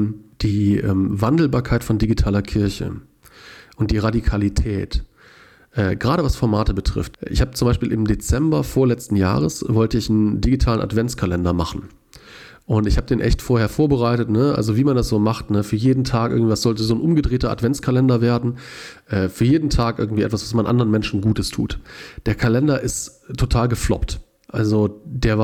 die Wandelbarkeit von digitaler Kirche und die Radikalität. Gerade was Formate betrifft. Ich habe zum Beispiel im Dezember vorletzten Jahres wollte ich einen digitalen Adventskalender machen. Und ich habe den echt vorher vorbereitet, ne? Also wie man das so macht, ne? Für jeden Tag irgendwas sollte so ein umgedrehter Adventskalender werden. Für jeden Tag irgendwie etwas, was man anderen Menschen Gutes tut. Der Kalender ist total gefloppt. Also den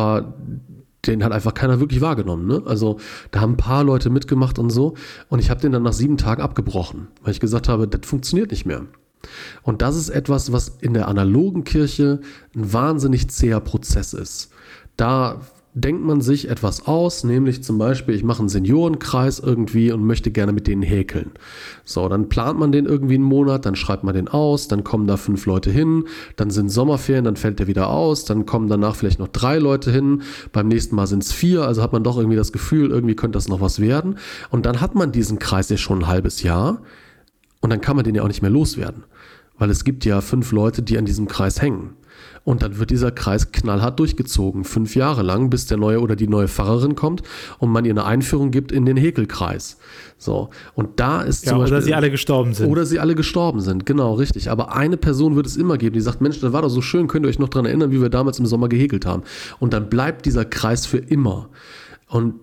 hat einfach keiner wirklich wahrgenommen, ne? Also da haben ein paar Leute mitgemacht und so. Und ich habe den dann nach 7 Tagen abgebrochen, weil ich gesagt habe, das funktioniert nicht mehr. Und das ist etwas, was in der analogen Kirche ein wahnsinnig zäher Prozess ist. Da denkt man sich etwas aus, nämlich zum Beispiel, ich mache einen Seniorenkreis irgendwie und möchte gerne mit denen häkeln. So, dann plant man den irgendwie einen Monat, dann schreibt man den aus, dann kommen da 5 Leute hin, dann sind Sommerferien, dann fällt der wieder aus, dann kommen danach vielleicht noch 3 Leute hin, beim nächsten Mal sind es 4, also hat man doch irgendwie das Gefühl, irgendwie könnte das noch was werden. Und dann hat man diesen Kreis ja schon ein halbes Jahr und dann kann man den ja auch nicht mehr loswerden, weil es gibt ja 5 Leute, die an diesem Kreis hängen. Und dann wird dieser Kreis knallhart durchgezogen, 5 Jahre lang, bis der neue oder die neue Pfarrerin kommt und man ihr eine Einführung gibt in den Häkelkreis. So, und da ist zum Beispiel, oder sie alle gestorben sind. Oder sie alle gestorben sind, genau, richtig. Aber eine Person wird es immer geben, die sagt, Mensch, das war doch so schön, könnt ihr euch noch daran erinnern, wie wir damals im Sommer gehäkelt haben. Und dann bleibt dieser Kreis für immer. Und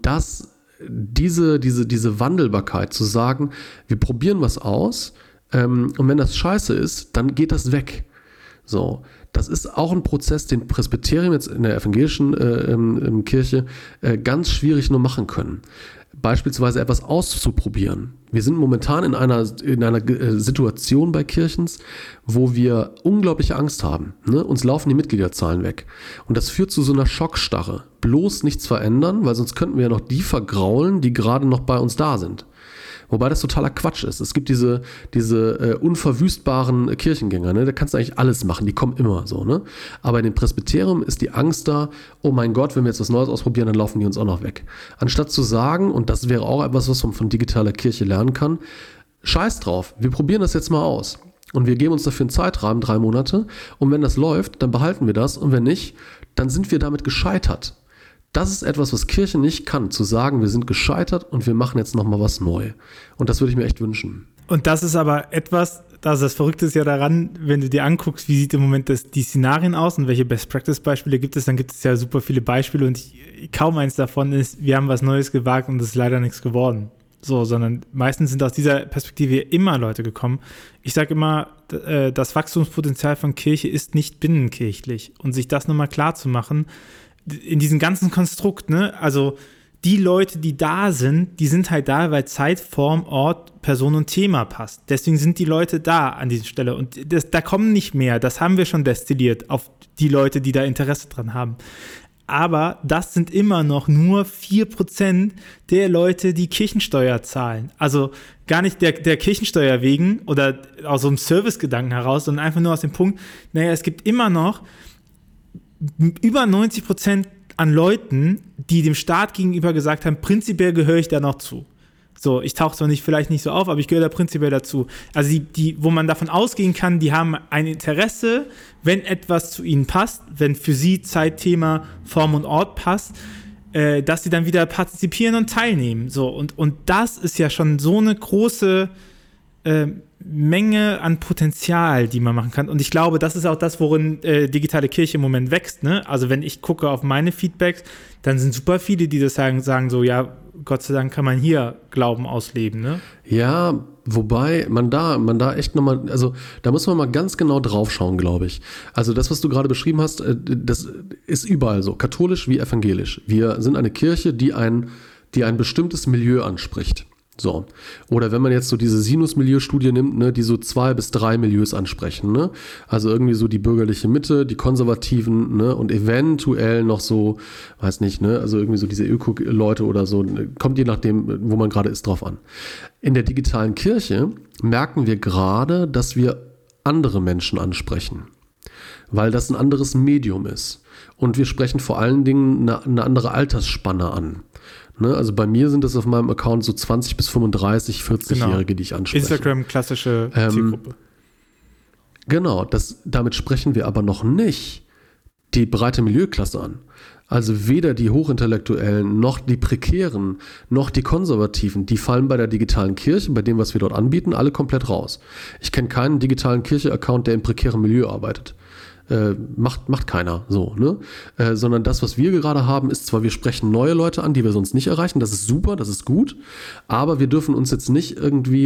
diese Wandelbarkeit, zu sagen, wir probieren was aus und wenn das scheiße ist, dann geht das weg. So, das ist auch ein Prozess, den Presbyterium jetzt in der evangelischen Kirche ganz schwierig nur machen können. Beispielsweise etwas auszuprobieren. Wir sind momentan in einer Situation bei Kirchens, wo wir unglaubliche Angst haben. Ne? Uns laufen die Mitgliederzahlen weg. Und das führt zu so einer Schockstarre. Bloß nichts verändern, weil sonst könnten wir ja noch die vergraulen, die gerade noch bei uns da sind. Wobei das totaler Quatsch ist. Es gibt diese unverwüstbaren Kirchengänger, ne? Da kannst du eigentlich alles machen, die kommen immer so, ne? Aber in dem Presbyterium ist die Angst da, oh mein Gott, wenn wir jetzt was Neues ausprobieren, dann laufen die uns auch noch weg. Anstatt zu sagen, und das wäre auch etwas, was man von digitaler Kirche lernen kann, scheiß drauf, wir probieren das jetzt mal aus. Und wir geben uns dafür einen Zeitrahmen, 3 Monate. Und wenn das läuft, dann behalten wir das. Und wenn nicht, dann sind wir damit gescheitert. Das ist etwas, was Kirche nicht kann, zu sagen, wir sind gescheitert und wir machen jetzt nochmal was neu. Und das würde ich mir echt wünschen. Und das ist aber etwas, also das Verrückte ist ja daran, wenn du dir anguckst, wie sieht im Moment die Szenarien aus und welche Best-Practice-Beispiele gibt es, dann gibt es ja super viele Beispiele und kaum eins davon ist, wir haben was Neues gewagt und es ist leider nichts geworden. So, sondern meistens sind aus dieser Perspektive immer Leute gekommen. Ich sage immer, das Wachstumspotenzial von Kirche ist nicht binnenkirchlich. Und sich das nochmal klar zu machen, in diesem ganzen Konstrukt, ne, also die Leute, die da sind, die sind halt da, weil Zeit, Form, Ort, Person und Thema passt. Deswegen sind die Leute da an dieser Stelle und da kommen nicht mehr, das haben wir schon destilliert auf die Leute, die da Interesse dran haben. Aber das sind immer noch nur 4% der Leute, die Kirchensteuer zahlen. Also gar nicht der Kirchensteuer wegen oder aus so einem Servicegedanken heraus, sondern einfach nur aus dem Punkt, naja, es gibt immer noch über 90% an Leuten, die dem Staat gegenüber gesagt haben, prinzipiell gehöre ich da noch zu. So, ich tauche zwar vielleicht nicht so auf, aber ich gehöre da prinzipiell dazu. Also wo man davon ausgehen kann, die haben ein Interesse, wenn etwas zu ihnen passt, wenn für sie Zeitthema, Form und Ort passt, dass sie dann wieder partizipieren und teilnehmen. So, und das ist ja schon so eine große Menge an Potenzial, die man machen kann. Und ich glaube, das ist auch das, worin digitale Kirche im Moment wächst. Ne? Also wenn ich gucke auf meine Feedbacks, dann sind super viele, die das sagen so, ja, Gott sei Dank kann man hier Glauben ausleben, ne? Ja, wobei man da echt nochmal, also da muss man mal ganz genau drauf schauen, glaube ich. Also das, was du gerade beschrieben hast, das ist überall so, katholisch wie evangelisch. Wir sind eine Kirche, die ein bestimmtes Milieu anspricht. So. Oder wenn man jetzt so diese Sinus-Milieu-Studie nimmt, ne, die so 2 bis 3 Milieus ansprechen, ne? Also irgendwie so die bürgerliche Mitte, die Konservativen, ne, und eventuell noch so, weiß nicht, ne, also irgendwie so diese Öko-Leute oder so, kommt je nachdem, wo man gerade ist, drauf an. In der digitalen Kirche merken wir gerade, dass wir andere Menschen ansprechen, weil das ein anderes Medium ist. Und wir sprechen vor allen Dingen eine andere Altersspanne an. Ne, also bei mir sind das auf meinem Account so 20 bis 35, 40-Jährige, die ich anspreche. Instagram, klassische Zielgruppe. Genau, damit sprechen wir aber noch nicht die breite Milieuklasse an. Also weder die Hochintellektuellen, noch die Prekären, noch die Konservativen, die fallen bei der digitalen Kirche, bei dem, was wir dort anbieten, alle komplett raus. Ich kenne keinen digitalen Kirche-Account, der im prekären Milieu arbeitet. Macht keiner so, ne? Sondern das, was wir gerade haben, ist zwar, wir sprechen neue Leute an, die wir sonst nicht erreichen, das ist super, das ist gut, aber wir dürfen uns jetzt nicht irgendwie,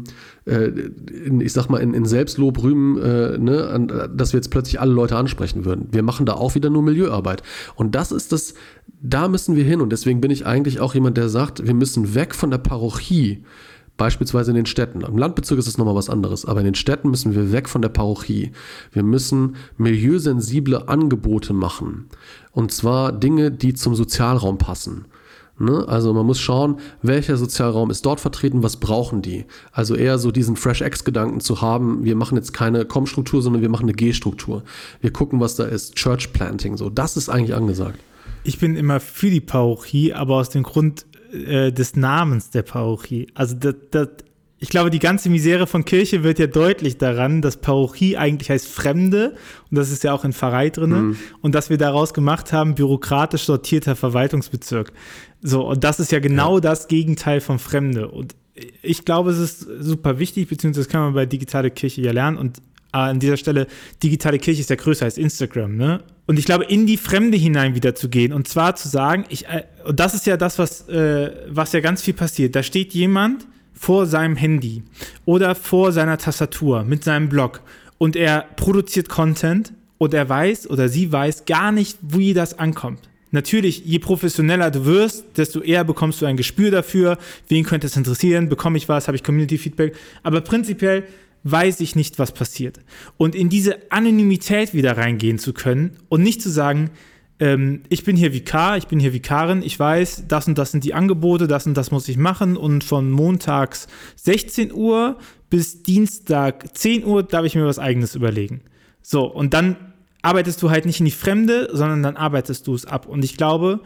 in Selbstlob rühmen, ne, dass wir jetzt plötzlich alle Leute ansprechen würden. Wir machen da auch wieder nur Milieuarbeit. Und das ist das, da müssen wir hin. Und deswegen bin ich eigentlich auch jemand, der sagt, wir müssen weg von der Parochie. Beispielsweise in den Städten. Im Landbezirk ist es nochmal was anderes, aber in den Städten müssen wir weg von der Parochie. Wir müssen milieusensible Angebote machen. Und zwar Dinge, die zum Sozialraum passen. Ne? Also man muss schauen, welcher Sozialraum ist dort vertreten, was brauchen die. Also eher so diesen Fresh-X-Gedanken zu haben, wir machen jetzt keine Com-Struktur, sondern wir machen eine G-Struktur. Wir gucken, was da ist. Church-Planting, so. Das ist eigentlich angesagt. Ich bin immer für die Parochie, aber aus dem Grund des Namens der Parochie. Also ich glaube, die ganze Misere von Kirche wird ja deutlich daran, dass Parochie eigentlich heißt Fremde und das ist ja auch in Pfarrei drin und dass wir daraus gemacht haben, bürokratisch sortierter Verwaltungsbezirk. So, und das ist ja genau das Gegenteil von Fremde. Und ich glaube, es ist super wichtig, beziehungsweise das kann man bei digitale Kirche ja lernen und an dieser Stelle, digitale Kirche ist ja größer als Instagram, ne? Und ich glaube, in die Fremde hinein wieder zu gehen und zwar zu sagen, und das ist ja das, was ja ganz viel passiert. Da steht jemand vor seinem Handy oder vor seiner Tastatur mit seinem Blog und er produziert Content und er weiß oder sie weiß gar nicht, wie das ankommt. Natürlich, je professioneller du wirst, desto eher bekommst du ein Gespür dafür, wen könnte es interessieren, bekomme ich was, habe ich Community-Feedback, aber prinzipiell weiß ich nicht, was passiert. Und in diese Anonymität wieder reingehen zu können und nicht zu sagen, ich bin hier Vikar, ich bin hier Vikarin, ich weiß, das und das sind die Angebote, das und das muss ich machen und von montags 16 Uhr bis Dienstag 10 Uhr darf ich mir was Eigenes überlegen. So, und dann arbeitest du halt nicht in die Fremde, sondern dann arbeitest du es ab. Und ich glaube,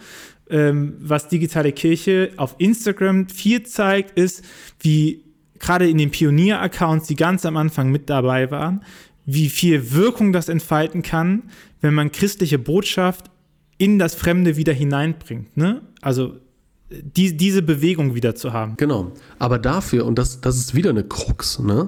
was digitale Kirche auf Instagram viel zeigt, ist, wie gerade in den Pionier-Accounts, die ganz am Anfang mit dabei waren, wie viel Wirkung das entfalten kann, wenn man christliche Botschaft in das Fremde wieder hineinbringt. Ne? Also diese Bewegung wieder zu haben. Genau, aber dafür, und das ist wieder eine Krux, ne?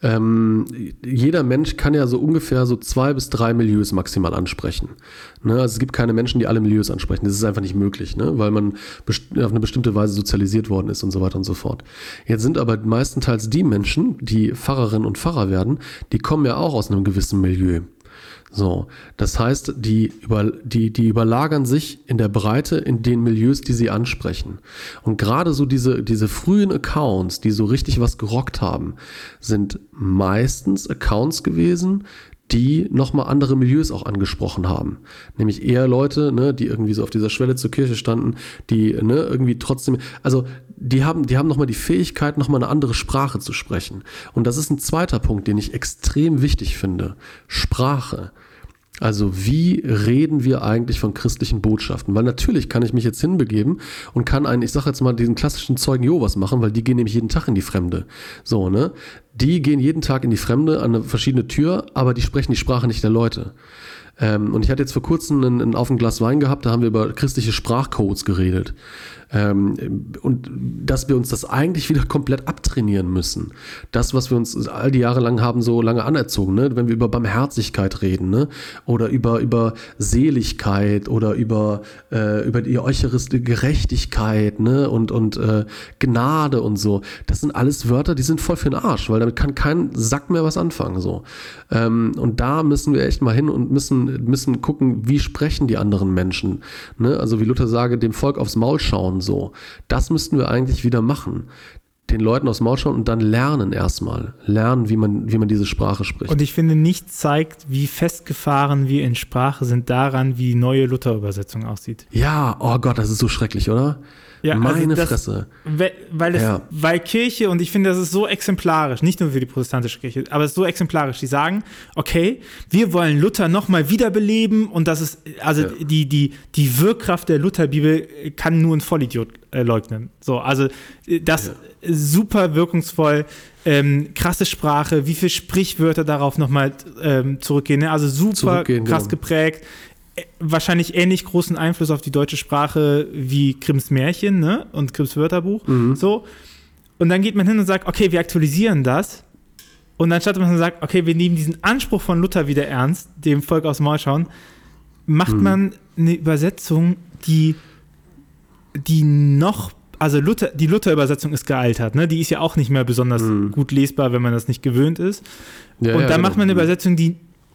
Jeder Mensch kann ja so ungefähr so 2 bis 3 Milieus maximal ansprechen. Ne? Also es gibt keine Menschen, die alle Milieus ansprechen. Das ist einfach nicht möglich, ne? Weil man auf eine bestimmte Weise sozialisiert worden ist und so weiter und so fort. Jetzt sind aber meistenteils die Menschen, die Pfarrerinnen und Pfarrer werden, die kommen ja auch aus einem gewissen Milieu. So, das heißt, die überlagern sich in der Breite in den Milieus, die sie ansprechen. Und gerade so diese frühen Accounts, die so richtig was gerockt haben, sind meistens Accounts gewesen, die nochmal andere Milieus auch angesprochen haben. Nämlich eher Leute, ne, die irgendwie so auf dieser Schwelle zur Kirche standen, die irgendwie trotzdem, also die haben nochmal die Fähigkeit, nochmal eine andere Sprache zu sprechen. Und das ist ein zweiter Punkt, den ich extrem wichtig finde. Sprache. Also wie reden wir eigentlich von christlichen Botschaften? Weil natürlich kann ich mich jetzt hinbegeben und kann ich sag jetzt mal, diesen klassischen Zeugen Jehovas machen, weil die gehen nämlich jeden Tag in die Fremde. So, ne? Die gehen jeden Tag in die Fremde an eine verschiedene Tür, aber die sprechen die Sprache nicht der Leute. Und ich hatte jetzt vor kurzem auf ein Glas Wein gehabt, da haben wir über christliche Sprachcodes geredet. Und dass wir uns das eigentlich wieder komplett abtrainieren müssen. Das, was wir uns all die Jahre lang haben so lange anerzogen, ne? Wenn wir über Barmherzigkeit reden, ne? Oder über Seligkeit oder über die eucharistische Gerechtigkeit, ne? und Gnade und so. Das sind alles Wörter, die sind voll für den Arsch, weil damit kann kein Sack mehr was anfangen. So. Und da müssen wir echt mal hin und müssen gucken, wie sprechen die anderen Menschen. Ne? Also wie Luther sage, dem Volk aufs Maul schauen. So, das müssten wir eigentlich wieder machen. Den Leuten aufs Maul schauen und dann lernen erstmal. Lernen, wie man diese Sprache spricht. Und ich finde, nichts zeigt, wie festgefahren wir in Sprache sind, daran, wie die neue Luther-Übersetzung aussieht. Ja, oh Gott, das ist so schrecklich, oder? Ja, meine also Fresse. Weil Kirche, und ich finde, das ist so exemplarisch, nicht nur für die protestantische Kirche, aber es ist so exemplarisch. Die sagen, okay, wir wollen Luther nochmal wiederbeleben und das ist, also die Wirkkraft der Lutherbibel kann nur ein Vollidiot leugnen. So, also das super wirkungsvoll, krasse Sprache, wie viele Sprichwörter darauf nochmal zurückgehen, ne? Also super krass geprägt. Wahrscheinlich ähnlich großen Einfluss auf die deutsche Sprache wie Grimms Märchen, ne? Und Grimms Wörterbuch. So. Und dann geht man hin und sagt, okay, wir aktualisieren das. Und anstatt man sagt, okay, wir nehmen diesen Anspruch von Luther wieder ernst, dem Volk aufs Maul schauen, macht man eine Übersetzung, die noch, also die Luther-Übersetzung ist gealtert, ne? Die ist ja auch nicht mehr besonders gut lesbar, wenn man das nicht gewöhnt ist. Ja, und dann macht man eine Übersetzung, die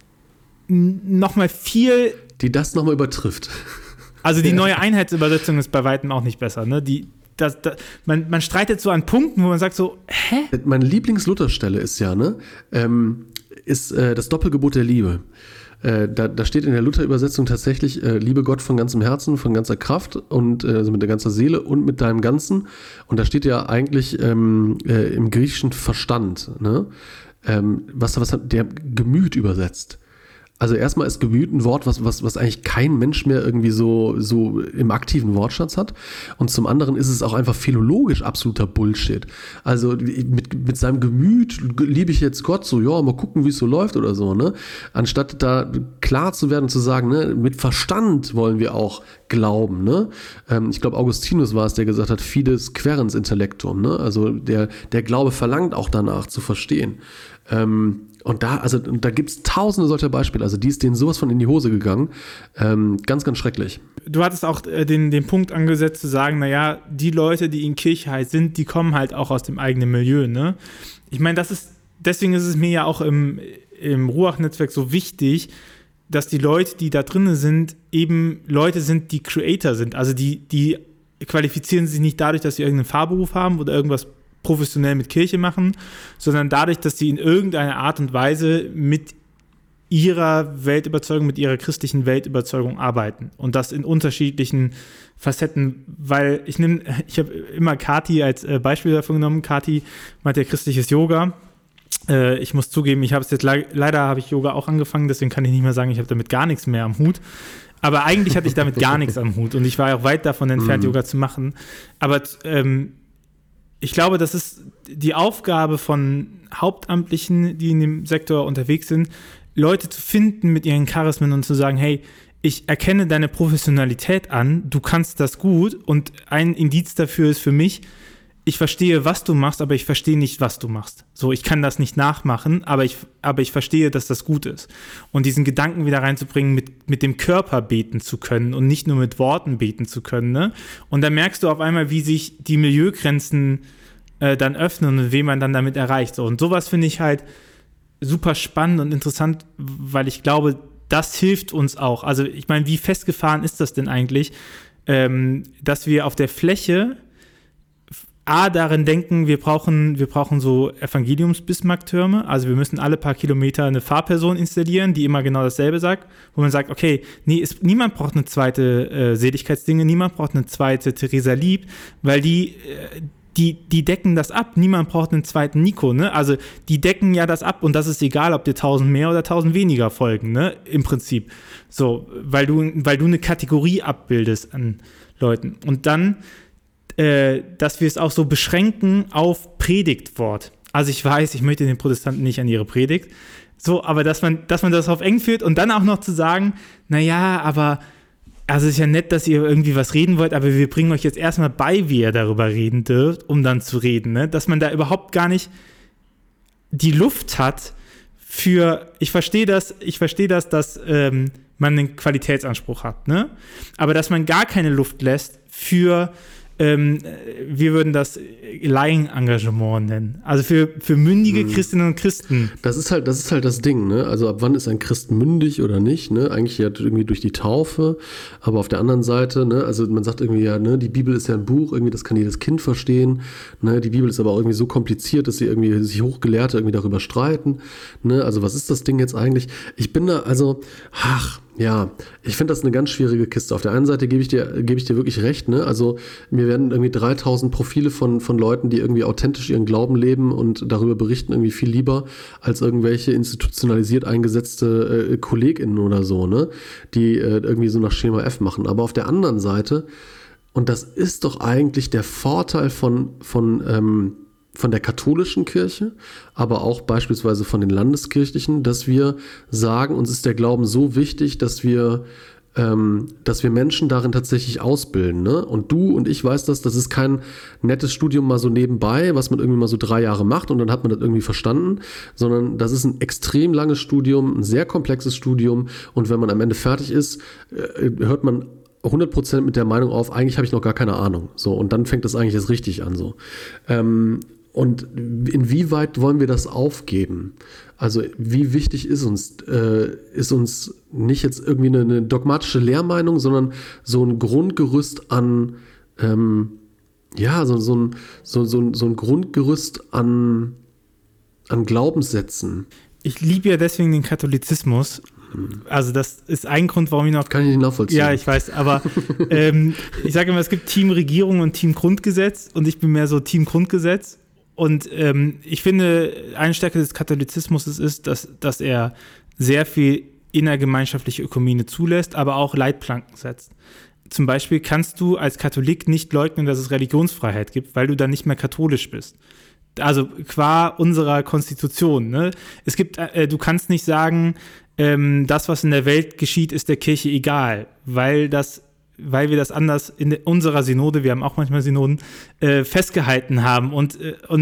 nochmal viel... Die das nochmal übertrifft. Also die neue Einheitsübersetzung ist bei weitem auch nicht besser. Ne? Man streitet so an Punkten, wo man sagt so, hä? Meine Lieblings-Luther-Stelle ist ja, ne, ist das Doppelgebot der Liebe. Da steht in der Luther-Übersetzung tatsächlich, liebe Gott von ganzem Herzen, von ganzer Kraft und also mit der ganzen Seele und mit deinem Ganzen. Und da steht ja eigentlich im griechischen Verstand, ne? Was hat der Gemüt übersetzt. Also erstmal ist Gemüt ein Wort, was eigentlich kein Mensch mehr irgendwie so im aktiven Wortschatz hat. Und zum anderen ist es auch einfach philologisch absoluter Bullshit. Also mit seinem Gemüt liebe ich jetzt Gott so, ja, mal gucken, wie es so läuft oder so, ne? Anstatt da klar zu werden und zu sagen, ne, mit Verstand wollen wir auch glauben, ne? Ich glaube, Augustinus war es, der gesagt hat, fides querens intellectum, ne? Also der Glaube verlangt auch danach zu verstehen. Und da gibt es tausende solcher Beispiele. Also die ist denen sowas von in die Hose gegangen. Ganz, ganz schrecklich. Du hattest auch den Punkt angesetzt zu sagen, naja, die Leute, die in Kirche halt sind, die kommen halt auch aus dem eigenen Milieu, ne? Ich meine, deswegen ist es mir ja auch im Ruach-Netzwerk so wichtig, dass die Leute, die da drin sind, eben Leute sind, die Creator sind. Also die qualifizieren sich nicht dadurch, dass sie irgendeinen Fahrberuf haben oder irgendwas professionell mit Kirche machen, sondern dadurch, dass sie in irgendeiner Art und Weise mit ihrer Weltüberzeugung, mit ihrer christlichen Weltüberzeugung arbeiten. Und das in unterschiedlichen Facetten, weil ich habe immer Kati als Beispiel dafür genommen. Kati meint ja christliches Yoga. Ich muss zugeben, leider habe ich Yoga auch angefangen, deswegen kann ich nicht mehr sagen, ich habe damit gar nichts mehr am Hut. Aber eigentlich hatte ich damit gar nichts am Hut und ich war auch weit davon entfernt, Yoga zu machen. Aber ich glaube, das ist die Aufgabe von Hauptamtlichen, die in dem Sektor unterwegs sind, Leute zu finden mit ihren Charismen und zu sagen, hey, ich erkenne deine Professionalität an, du kannst das gut und ein Indiz dafür ist für mich, ich verstehe, was du machst, aber ich verstehe nicht, was du machst. So, ich kann das nicht nachmachen, aber ich verstehe, dass das gut ist. Und diesen Gedanken wieder reinzubringen, mit dem Körper beten zu können und nicht nur mit Worten beten zu können. Ne? Und dann merkst du auf einmal, wie sich die Milieugrenzen dann öffnen und wen man dann damit erreicht. So, und sowas finde ich halt super spannend und interessant, weil ich glaube, das hilft uns auch. Also ich meine, wie festgefahren ist das denn eigentlich, dass wir auf der Fläche darin denken, wir brauchen so Evangeliums-Bismarck-Türme, also wir müssen alle paar Kilometer eine Fahrperson installieren, die immer genau dasselbe sagt, wo man sagt, okay, niemand braucht eine zweite Seligkeitsdinge, niemand braucht eine zweite Theresa Lieb, weil die decken das ab. Niemand braucht einen zweiten Nico, ne? Also die decken ja das ab und das ist egal, ob dir 1000 mehr oder 1000 weniger folgen, ne? Im Prinzip. So, weil du eine Kategorie abbildest an Leuten. Und dann, dass wir es auch so beschränken auf Predigtwort. Also ich weiß, ich möchte den Protestanten nicht an ihre Predigt. So, aber dass man das auf eng führt und dann auch noch zu sagen, naja, aber also es ist ja nett, dass ihr irgendwie was reden wollt, aber wir bringen euch jetzt erstmal bei, wie ihr darüber reden dürft, um dann zu reden, ne? Dass man da überhaupt gar nicht die Luft hat für, ich verstehe das, dass man einen Qualitätsanspruch hat, ne? Aber dass man gar keine Luft lässt für wir würden das Laienengagement nennen. Also für mündige Christinnen und Christen. Das ist halt das Ding, ne? Also ab wann ist ein Christ mündig oder nicht, ne? Eigentlich ja irgendwie durch die Taufe, aber auf der anderen Seite, ne? Also man sagt irgendwie ja, ne? Die Bibel ist ja ein Buch, irgendwie das kann jedes Kind verstehen, ne? Die Bibel ist aber auch irgendwie so kompliziert, dass sie irgendwie sich Hochgelehrte irgendwie darüber streiten, ne? Also was ist das Ding jetzt eigentlich? Ich bin da, also, ja, ich finde das eine ganz schwierige Kiste. Auf der einen Seite gebe ich dir wirklich recht, ne? Also mir werden irgendwie 3000 Profile von Leuten, die irgendwie authentisch ihren Glauben leben und darüber berichten, irgendwie viel lieber als irgendwelche institutionalisiert eingesetzte KollegInnen oder so, ne? Die irgendwie so nach Schema F machen. Aber auf der anderen Seite, und das ist doch eigentlich der Vorteil von der katholischen Kirche, aber auch beispielsweise von den landeskirchlichen, dass wir sagen, uns ist der Glauben so wichtig, dass wir Menschen darin tatsächlich ausbilden, ne? Und du und ich weiß das ist kein nettes Studium mal so nebenbei, was man irgendwie mal so 3 Jahre macht und dann hat man das irgendwie verstanden, sondern das ist ein extrem langes Studium, ein sehr komplexes Studium und wenn man am Ende fertig ist, hört man 100% mit der Meinung auf, eigentlich habe ich noch gar keine Ahnung. So, und dann fängt das eigentlich erst richtig an. So. Und inwieweit wollen wir das aufgeben? Also wie wichtig ist uns nicht jetzt irgendwie eine dogmatische Lehrmeinung, sondern so ein Grundgerüst an, so ein Grundgerüst an Glaubenssätzen. Ich liebe ja deswegen den Katholizismus. Also das ist ein Grund, warum ich noch... Kann ich nicht nachvollziehen. Ja, ich weiß, aber ich sage immer, es gibt Team Regierung und Team Grundgesetz und ich bin mehr so Team Grundgesetz. Und ich finde, eine Stärke des Katholizismus ist, dass er sehr viel innergemeinschaftliche Ökumene zulässt, aber auch Leitplanken setzt. Zum Beispiel kannst du als Katholik nicht leugnen, dass es Religionsfreiheit gibt, weil du dann nicht mehr katholisch bist. Also qua unserer Konstitution. Ne? Es gibt, du kannst nicht sagen, das, was in der Welt geschieht, ist der Kirche egal, weil wir das anders in unserer Synode, wir haben auch manchmal Synoden, festgehalten haben und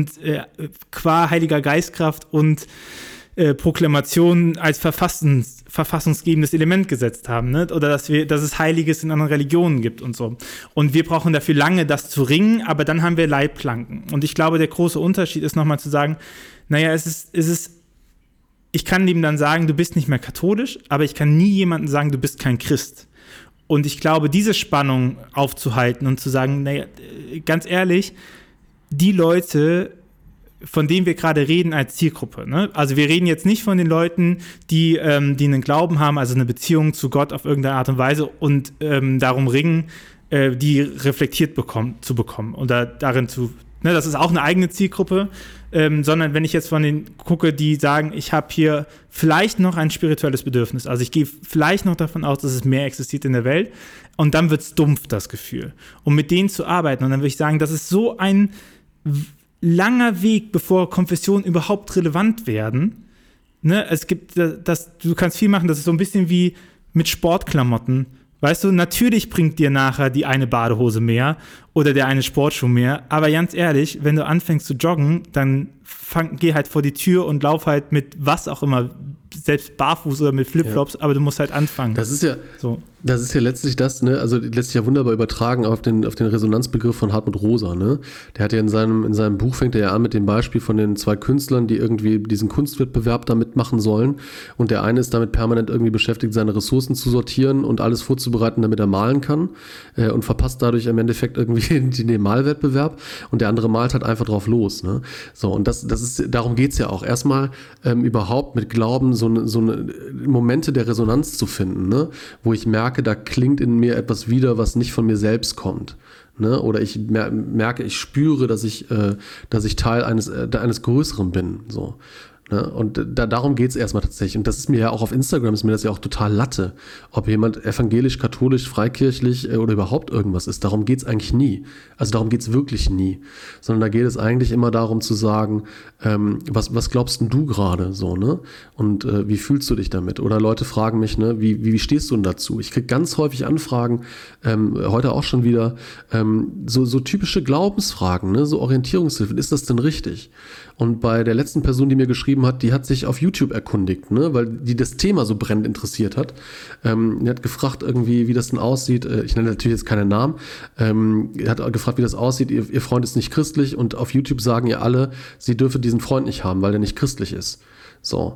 qua Heiliger Geistkraft und Proklamation als verfassungsgebendes Element gesetzt haben, ne? Oder dass es Heiliges in anderen Religionen gibt und so. Und wir brauchen dafür lange, das zu ringen, aber dann haben wir Leitplanken. Und ich glaube, der große Unterschied ist nochmal zu sagen, naja, ich kann dem dann sagen, du bist nicht mehr katholisch, aber ich kann nie jemandem sagen, du bist kein Christ. Und ich glaube, diese Spannung aufzuhalten und zu sagen, naja, ganz ehrlich, die Leute, von denen wir gerade reden als Zielgruppe, ne? Also wir reden jetzt nicht von den Leuten, die einen Glauben haben, also eine Beziehung zu Gott auf irgendeine Art und Weise und darum ringen, die reflektiert zu bekommen oder darin zu, ne, das ist auch eine eigene Zielgruppe, sondern wenn ich jetzt von denen gucke, die sagen, ich habe hier vielleicht noch ein spirituelles Bedürfnis, also ich gehe vielleicht noch davon aus, dass es mehr existiert in der Welt und dann wird es dumpf, das Gefühl. Um mit denen zu arbeiten und dann würde ich sagen, das ist so ein langer Weg, bevor Konfessionen überhaupt relevant werden. Ne? Es gibt du kannst viel machen, das ist so ein bisschen wie mit Sportklamotten. Weißt du, natürlich bringt dir nachher die eine Badehose mehr oder der eine Sportschuh mehr, aber ganz ehrlich, wenn du anfängst zu joggen, dann geh halt vor die Tür und lauf halt mit was auch immer, selbst barfuß oder mit Flipflops, aber du musst halt anfangen. Das ist ja, so. Das ist ja letztlich das, ne, also letztlich ja wunderbar übertragen auf den Resonanzbegriff von Hartmut Rosa, ne? Der hat ja in seinem Buch fängt er ja an mit dem Beispiel von den 2 Künstlern, die irgendwie diesen Kunstwettbewerb da mitmachen sollen. Und der eine ist damit permanent irgendwie beschäftigt, seine Ressourcen zu sortieren und alles vorzubereiten, damit er malen kann, und verpasst dadurch im Endeffekt irgendwie den Malwettbewerb. Und der andere malt halt einfach drauf los, ne? So, und das ist, darum geht's ja auch. Erstmal überhaupt mit Glauben so eine Momente der Resonanz zu finden, ne? Wo ich merke, da klingt in mir etwas wieder, was nicht von mir selbst kommt. Ne? Oder ich merke, ich spüre, dass ich Teil eines Größeren bin. So. Ne? Und darum geht es erstmal tatsächlich. Und das ist mir ja auch auf Instagram, ist mir das ja auch total Latte. Ob jemand evangelisch, katholisch, freikirchlich oder überhaupt irgendwas ist, darum geht es eigentlich nie. Also darum geht es wirklich nie. Sondern da geht es eigentlich immer darum zu sagen, was glaubst denn du gerade so, ne? Und wie fühlst du dich damit? Oder Leute fragen mich, ne, wie stehst du denn dazu? Ich kriege ganz häufig Anfragen, heute auch schon wieder, so typische Glaubensfragen, ne, so Orientierungshilfen. Ist das denn richtig? Und bei der letzten Person, die mir geschrieben hat, die hat sich auf YouTube erkundigt, ne, weil die das Thema so brennend interessiert hat. Die hat gefragt irgendwie, wie das denn aussieht. Ich nenne natürlich jetzt keinen Namen. Hat gefragt, wie das aussieht. Ihr Freund ist nicht christlich und auf YouTube sagen ihr alle, sie dürfe diesen Freund nicht haben, weil der nicht christlich ist. So.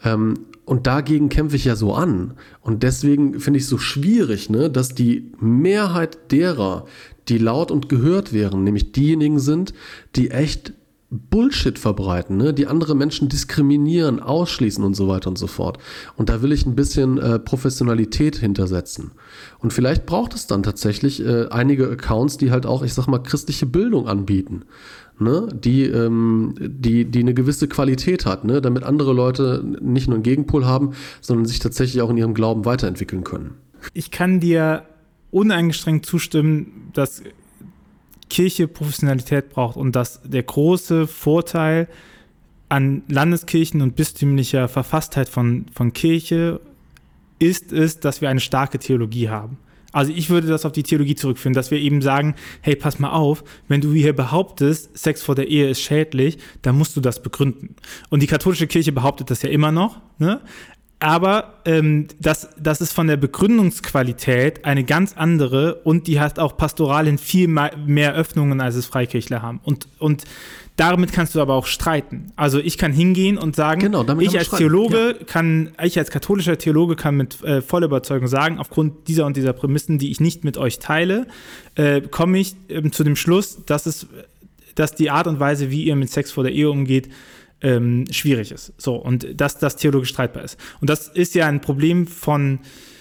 Und dagegen kämpfe ich ja so an. Und deswegen finde ich es so schwierig, ne, dass die Mehrheit derer, die laut und gehört wären, nämlich diejenigen sind, die echt Bullshit verbreiten, ne? Die andere Menschen diskriminieren, ausschließen und so weiter und so fort. Und da will ich ein bisschen Professionalität hintersetzen. Und vielleicht braucht es dann tatsächlich einige Accounts, die halt auch, ich sag mal, christliche Bildung anbieten, ne? Die eine gewisse Qualität hat, ne? Damit andere Leute nicht nur einen Gegenpol haben, sondern sich tatsächlich auch in ihrem Glauben weiterentwickeln können. Ich kann dir uneingeschränkt zustimmen, dass Kirche Professionalität braucht und dass der große Vorteil an Landeskirchen und bistümlicher Verfasstheit von Kirche ist es, dass wir eine starke Theologie haben. Also ich würde das auf die Theologie zurückführen, dass wir eben sagen, hey, pass mal auf, wenn du hier behauptest, Sex vor der Ehe ist schädlich, dann musst du das begründen. Und die katholische Kirche behauptet das ja immer noch, ne? Aber das ist von der Begründungsqualität eine ganz andere und die hat auch pastoral in viel mehr Öffnungen, als es Freikirchler haben. Und damit kannst du aber auch streiten. Also ich kann hingehen und sagen, genau, ich als Theologe ich als katholischer Theologe kann mit voller Überzeugung sagen, aufgrund dieser und dieser Prämissen, die ich nicht mit euch teile, komme ich zu dem Schluss, dass die Art und Weise, wie ihr mit Sex vor der Ehe umgeht, schwierig ist. So, und dass das theologisch streitbar ist. Und das ist ja ein Problem von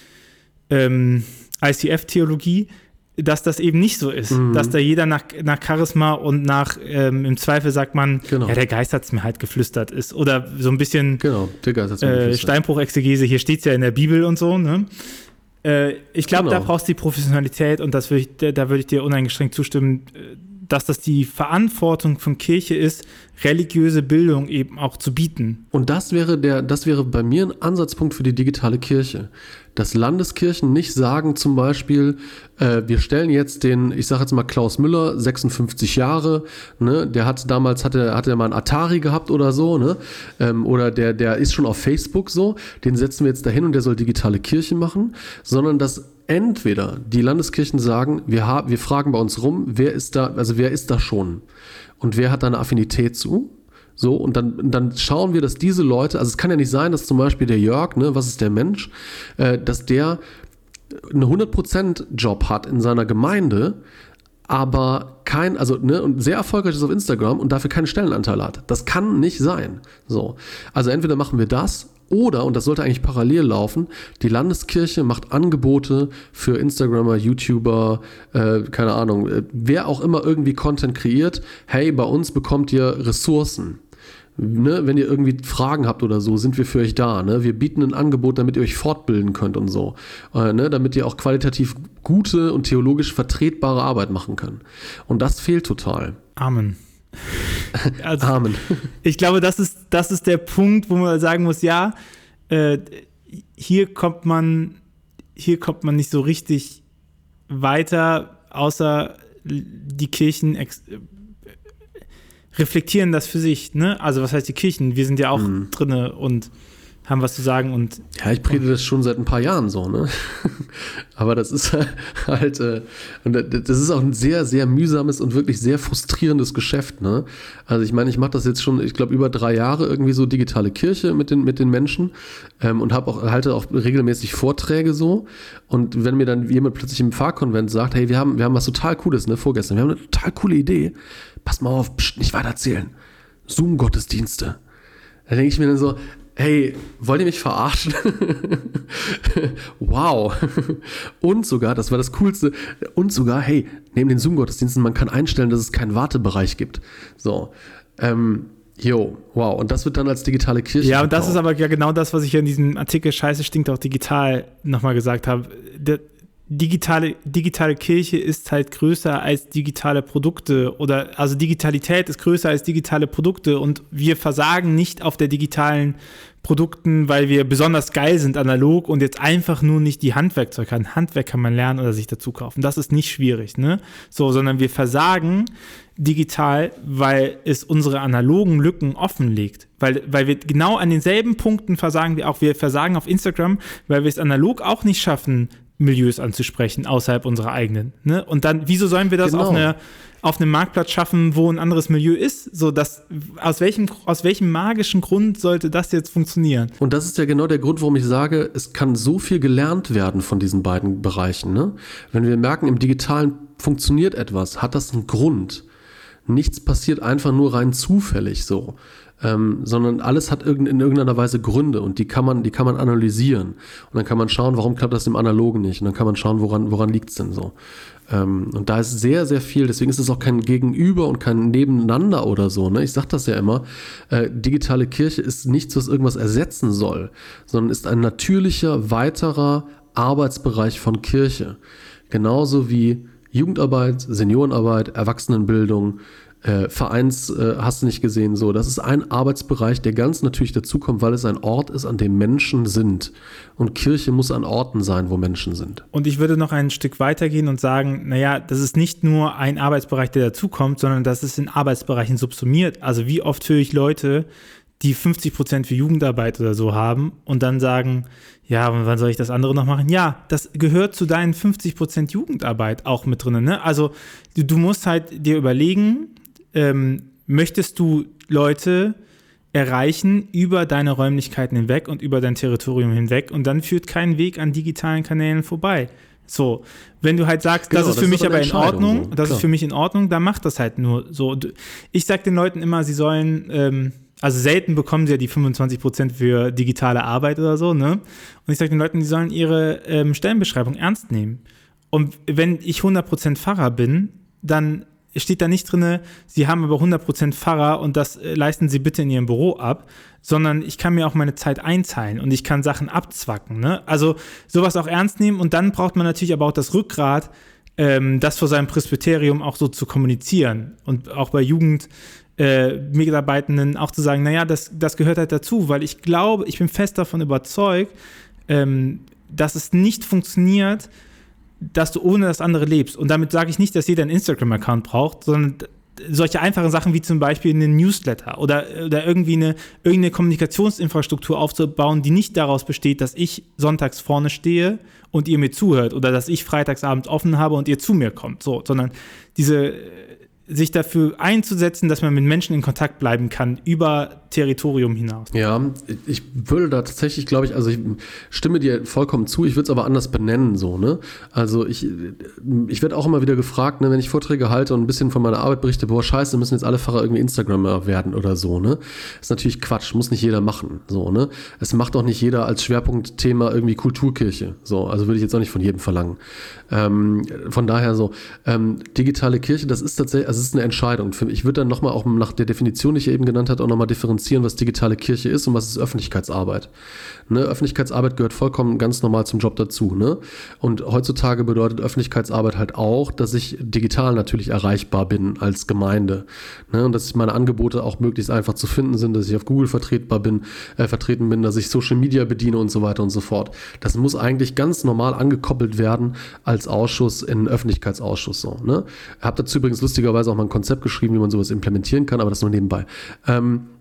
ICF-Theologie, dass das eben nicht so ist. Dass da jeder nach Charisma und nach, im Zweifel sagt man, genau, ja, der Geist hat es mir halt geflüstert ist. Oder so ein bisschen genau, der Geist hat's mir geflüstert. Steinbruch-Exegese, hier steht es ja in der Bibel und so, ne? Ich glaube, da brauchst du die Professionalität und da würde ich dir uneingeschränkt zustimmen, dass das die Verantwortung von Kirche ist, religiöse Bildung eben auch zu bieten. Und das wäre bei mir ein Ansatzpunkt für die digitale Kirche. Dass Landeskirchen nicht sagen zum Beispiel, wir stellen jetzt ich sage jetzt mal Klaus Müller, 56 Jahre, ne, der hat damals, hat er mal ein Atari gehabt oder so, ne, oder der ist schon auf Facebook so, den setzen wir jetzt dahin und der soll digitale Kirche machen, sondern dass entweder die Landeskirchen sagen, wir fragen bei uns rum, wer ist da schon und wer hat da eine Affinität zu? So, und dann schauen wir, dass diese Leute, also es kann ja nicht sein, dass zum Beispiel der Jörg, ne, was ist der Mensch, dass der einen 100% Job hat in seiner Gemeinde, aber und sehr erfolgreich ist auf Instagram und dafür keinen Stellenanteil hat. Das kann nicht sein. So. Also entweder machen wir das oder, und das sollte eigentlich parallel laufen, die Landeskirche macht Angebote für Instagramer, YouTuber, keine Ahnung, wer auch immer irgendwie Content kreiert. Hey, bei uns bekommt ihr Ressourcen. Ne, wenn ihr irgendwie Fragen habt oder so, sind wir für euch da. Ne? Wir bieten ein Angebot, damit ihr euch fortbilden könnt und so. Ne? Damit ihr auch qualitativ gute und theologisch vertretbare Arbeit machen könnt. Und das fehlt total. Amen. Also, Amen. Ich glaube, das ist der Punkt, wo man sagen muss, ja, hier kommt man nicht so richtig weiter, außer die Kirchen reflektieren das für sich, ne? Also was heißt die Kirchen? Wir sind ja auch drinne und haben was zu sagen und... Ja, ich predige das schon seit ein paar Jahren so, ne? Aber das ist halt, und das ist auch ein sehr, sehr mühsames und wirklich sehr frustrierendes Geschäft, ne? Also ich meine, ich mache das jetzt schon, ich glaube, über 3 Jahre irgendwie so digitale Kirche mit den Menschen und halte auch regelmäßig Vorträge so. Und wenn mir dann jemand plötzlich im Pfarrkonvent sagt, hey, wir haben was total Cooles, ne, vorgestern, wir haben eine total coole Idee, pass mal auf, nicht weiter erzählen. Zoom-Gottesdienste. Da denke ich mir dann so, hey, wollt ihr mich verarschen? Wow. Und sogar, das war das Coolste, und sogar, hey, neben den Zoom-Gottesdiensten, man kann einstellen, dass es keinen Wartebereich gibt. So, wow. Und das wird dann als digitale Kirche Ja, und das ist aber ja genau das, was ich ja in diesem Artikel Scheiße stinkt auch digital nochmal gesagt habe. Digitale Kirche ist halt größer als digitale Produkte also Digitalität ist größer als digitale Produkte und wir versagen nicht auf der digitalen Produkten, weil wir besonders geil sind analog und jetzt einfach nur nicht die Handwerkzeug haben. Handwerk kann man lernen oder sich dazu kaufen. Das ist nicht schwierig, ne? So, sondern wir versagen digital, weil es unsere analogen Lücken offenlegt. Weil wir genau an denselben Punkten versagen wir auch. Wir versagen auf Instagram, weil wir es analog auch nicht schaffen, Milieus anzusprechen, außerhalb unserer eigenen. Ne? Und dann, wieso sollen wir das auf einem Marktplatz schaffen, wo ein anderes Milieu ist? So, aus welchem magischen Grund sollte das jetzt funktionieren? Und das ist ja genau der Grund, warum ich sage, es kann so viel gelernt werden von diesen beiden Bereichen. Ne? Wenn wir merken, im Digitalen funktioniert etwas, hat das einen Grund. Nichts passiert einfach nur rein zufällig so. Sondern alles hat in irgendeiner Weise Gründe und die kann man analysieren und dann kann man schauen, warum klappt das im Analogen nicht und dann kann man schauen, woran liegt es denn so. Und da ist sehr, sehr viel, deswegen ist es auch kein Gegenüber und kein Nebeneinander oder so, ne? Ich sage das ja immer, digitale Kirche ist nichts, was irgendwas ersetzen soll, sondern ist ein natürlicher, weiterer Arbeitsbereich von Kirche. Genauso wie Jugendarbeit, Seniorenarbeit, Erwachsenenbildung, Vereins hast du nicht gesehen, so. Das ist ein Arbeitsbereich, der ganz natürlich dazukommt, weil es ein Ort ist, an dem Menschen sind. Und Kirche muss an Orten sein, wo Menschen sind. Und ich würde noch ein Stück weitergehen und sagen, naja, das ist nicht nur ein Arbeitsbereich, der dazukommt, sondern das ist in Arbeitsbereichen subsumiert. Also wie oft höre ich Leute, die 50% für Jugendarbeit oder so haben und dann sagen, ja, wann soll ich das andere noch machen? Ja, das gehört zu deinen 50% Jugendarbeit auch mit drin. Ne? Also du musst halt dir überlegen, möchtest du Leute erreichen über deine Räumlichkeiten hinweg und über dein Territorium hinweg und dann führt kein Weg an digitalen Kanälen vorbei. So, wenn du halt sagst, genau, das ist für mich aber in Ordnung, so. Das ist für mich in Ordnung, dann mach das halt nur so. Ich sag den Leuten immer, sie sollen, also selten bekommen sie ja die 25% für digitale Arbeit oder so, ne? Und ich sag den Leuten, die sollen ihre Stellenbeschreibung ernst nehmen. Und wenn ich 100% Pfarrer bin, dann steht da nicht drin, Sie haben aber 100% Pfarrer und das leisten Sie bitte in Ihrem Büro ab, sondern ich kann mir auch meine Zeit einteilen und ich kann Sachen abzwacken. Ne? Also sowas auch ernst nehmen und dann braucht man natürlich aber auch das Rückgrat, das vor seinem Presbyterium auch so zu kommunizieren und auch bei Jugendmitarbeitenden auch zu sagen, naja, das gehört halt dazu, weil ich glaube, ich bin fest davon überzeugt, dass es nicht funktioniert, dass du ohne das andere lebst. Und damit sage ich nicht, dass jeder einen Instagram-Account braucht, sondern solche einfachen Sachen wie zum Beispiel einen Newsletter oder irgendwie irgendeine Kommunikationsinfrastruktur aufzubauen, die nicht daraus besteht, dass ich sonntags vorne stehe und ihr mir zuhört oder dass ich freitagsabends offen habe und ihr zu mir kommt, so, sondern sich dafür einzusetzen, dass man mit Menschen in Kontakt bleiben kann, über Territorium hinaus. Ja, ich würde da tatsächlich, glaube ich, also ich stimme dir vollkommen zu, ich würde es aber anders benennen, so, ne? Also ich werde auch immer wieder gefragt, ne, wenn ich Vorträge halte und ein bisschen von meiner Arbeit berichte, boah, scheiße, müssen jetzt alle Pfarrer irgendwie Instagrammer werden oder so, ne? Das ist natürlich Quatsch, muss nicht jeder machen, so, ne? Es macht auch nicht jeder als Schwerpunktthema irgendwie Kulturkirche, so, also würde ich jetzt auch nicht von jedem verlangen. Von daher so, digitale Kirche, das ist tatsächlich, also es ist eine Entscheidung. Ich würde dann nochmal auch nach der Definition, die ich eben genannt habe, auch nochmal differenzieren, was digitale Kirche ist und was ist Öffentlichkeitsarbeit. Ne? Öffentlichkeitsarbeit gehört vollkommen ganz normal zum Job dazu. Ne? Und heutzutage bedeutet Öffentlichkeitsarbeit halt auch, dass ich digital natürlich erreichbar bin als Gemeinde. Ne? Und dass meine Angebote auch möglichst einfach zu finden sind, dass ich auf Google vertreten bin, dass ich Social Media bediene und so weiter und so fort. Das muss eigentlich ganz normal angekoppelt werden als Ausschuss in einen Öffentlichkeitsausschuss. So, ne? Habe dazu übrigens lustigerweise auch mal ein Konzept geschrieben, wie man sowas implementieren kann, aber das nur nebenbei.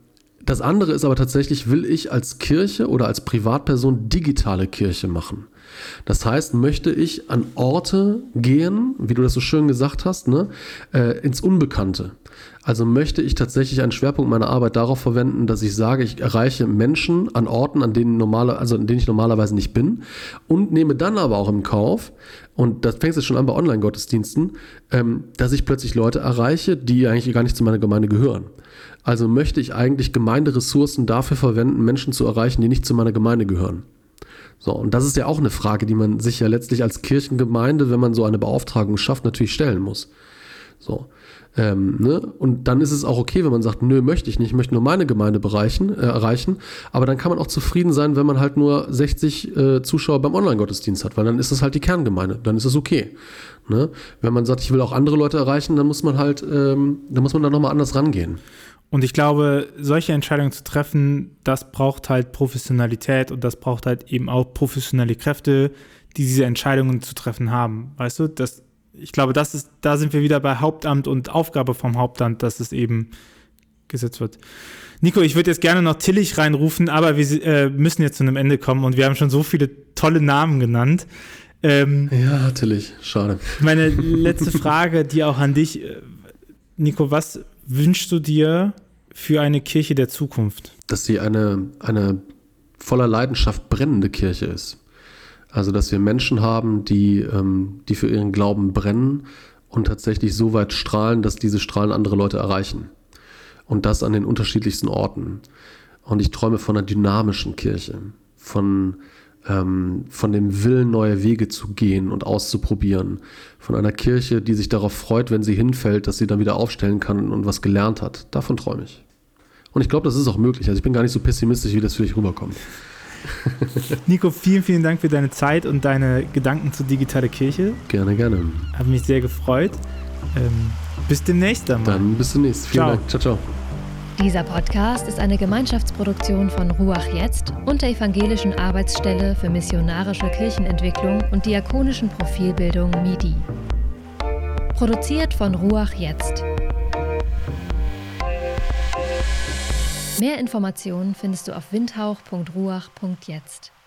Das andere ist aber tatsächlich, will ich als Kirche oder als Privatperson digitale Kirche machen? Das heißt, möchte ich an Orte gehen, wie du das so schön gesagt hast, ne, ins Unbekannte. Also möchte ich tatsächlich einen Schwerpunkt meiner Arbeit darauf verwenden, dass ich sage, ich erreiche Menschen an Orten, an denen ich normalerweise nicht bin, und nehme dann aber auch im Kauf, und das fängt jetzt schon an bei Online-Gottesdiensten, dass ich plötzlich Leute erreiche, die eigentlich gar nicht zu meiner Gemeinde gehören. Also möchte ich eigentlich Gemeinderessourcen dafür verwenden, Menschen zu erreichen, die nicht zu meiner Gemeinde gehören. So, und das ist ja auch eine Frage, die man sich ja letztlich als Kirchengemeinde, wenn man so eine Beauftragung schafft, natürlich stellen muss. So, ne? Und dann ist es auch okay, wenn man sagt, nö, möchte ich nicht, ich möchte nur meine Gemeinde erreichen, aber dann kann man auch zufrieden sein, wenn man halt nur 60 Zuschauer beim Online-Gottesdienst hat, weil dann ist das halt die Kerngemeinde, dann ist es okay. Ne? Wenn man sagt, ich will auch andere Leute erreichen, dann muss man halt, da nochmal anders rangehen. Und ich glaube, solche Entscheidungen zu treffen, das braucht halt Professionalität und das braucht halt eben auch professionelle Kräfte, die diese Entscheidungen zu treffen haben. Weißt du, ich glaube, da sind wir wieder bei Hauptamt und Aufgabe vom Hauptamt, dass es eben gesetzt wird. Nico, ich würde jetzt gerne noch Tillich reinrufen, aber wir müssen jetzt zu einem Ende kommen und wir haben schon so viele tolle Namen genannt. Ja, Tillich, schade. Meine letzte Frage, die auch an dich, Nico, was wünschst du dir für eine Kirche der Zukunft? Dass sie eine voller Leidenschaft brennende Kirche ist. Also, dass wir Menschen haben, die für ihren Glauben brennen und tatsächlich so weit strahlen, dass diese Strahlen andere Leute erreichen. Und das an den unterschiedlichsten Orten. Und ich träume von einer dynamischen Kirche, von dem Willen, neue Wege zu gehen und auszuprobieren. Von einer Kirche, die sich darauf freut, wenn sie hinfällt, dass sie dann wieder aufstellen kann und was gelernt hat. Davon träume ich. Und ich glaube, das ist auch möglich. Also ich bin gar nicht so pessimistisch, wie das für dich rüberkommt. Nico, vielen, vielen Dank für deine Zeit und deine Gedanken zur digitalen Kirche. Gerne, gerne. Hat mich sehr gefreut. Bis demnächst einmal. Dann bis demnächst. Vielen Dank. Ciao, ciao. Dieser Podcast ist eine Gemeinschaftsproduktion von Ruach Jetzt und der Evangelischen Arbeitsstelle für missionarische Kirchenentwicklung und diakonischen Profilbildung MIDI. Produziert von Ruach Jetzt. Mehr Informationen findest du auf windhauch.ruach.jetzt.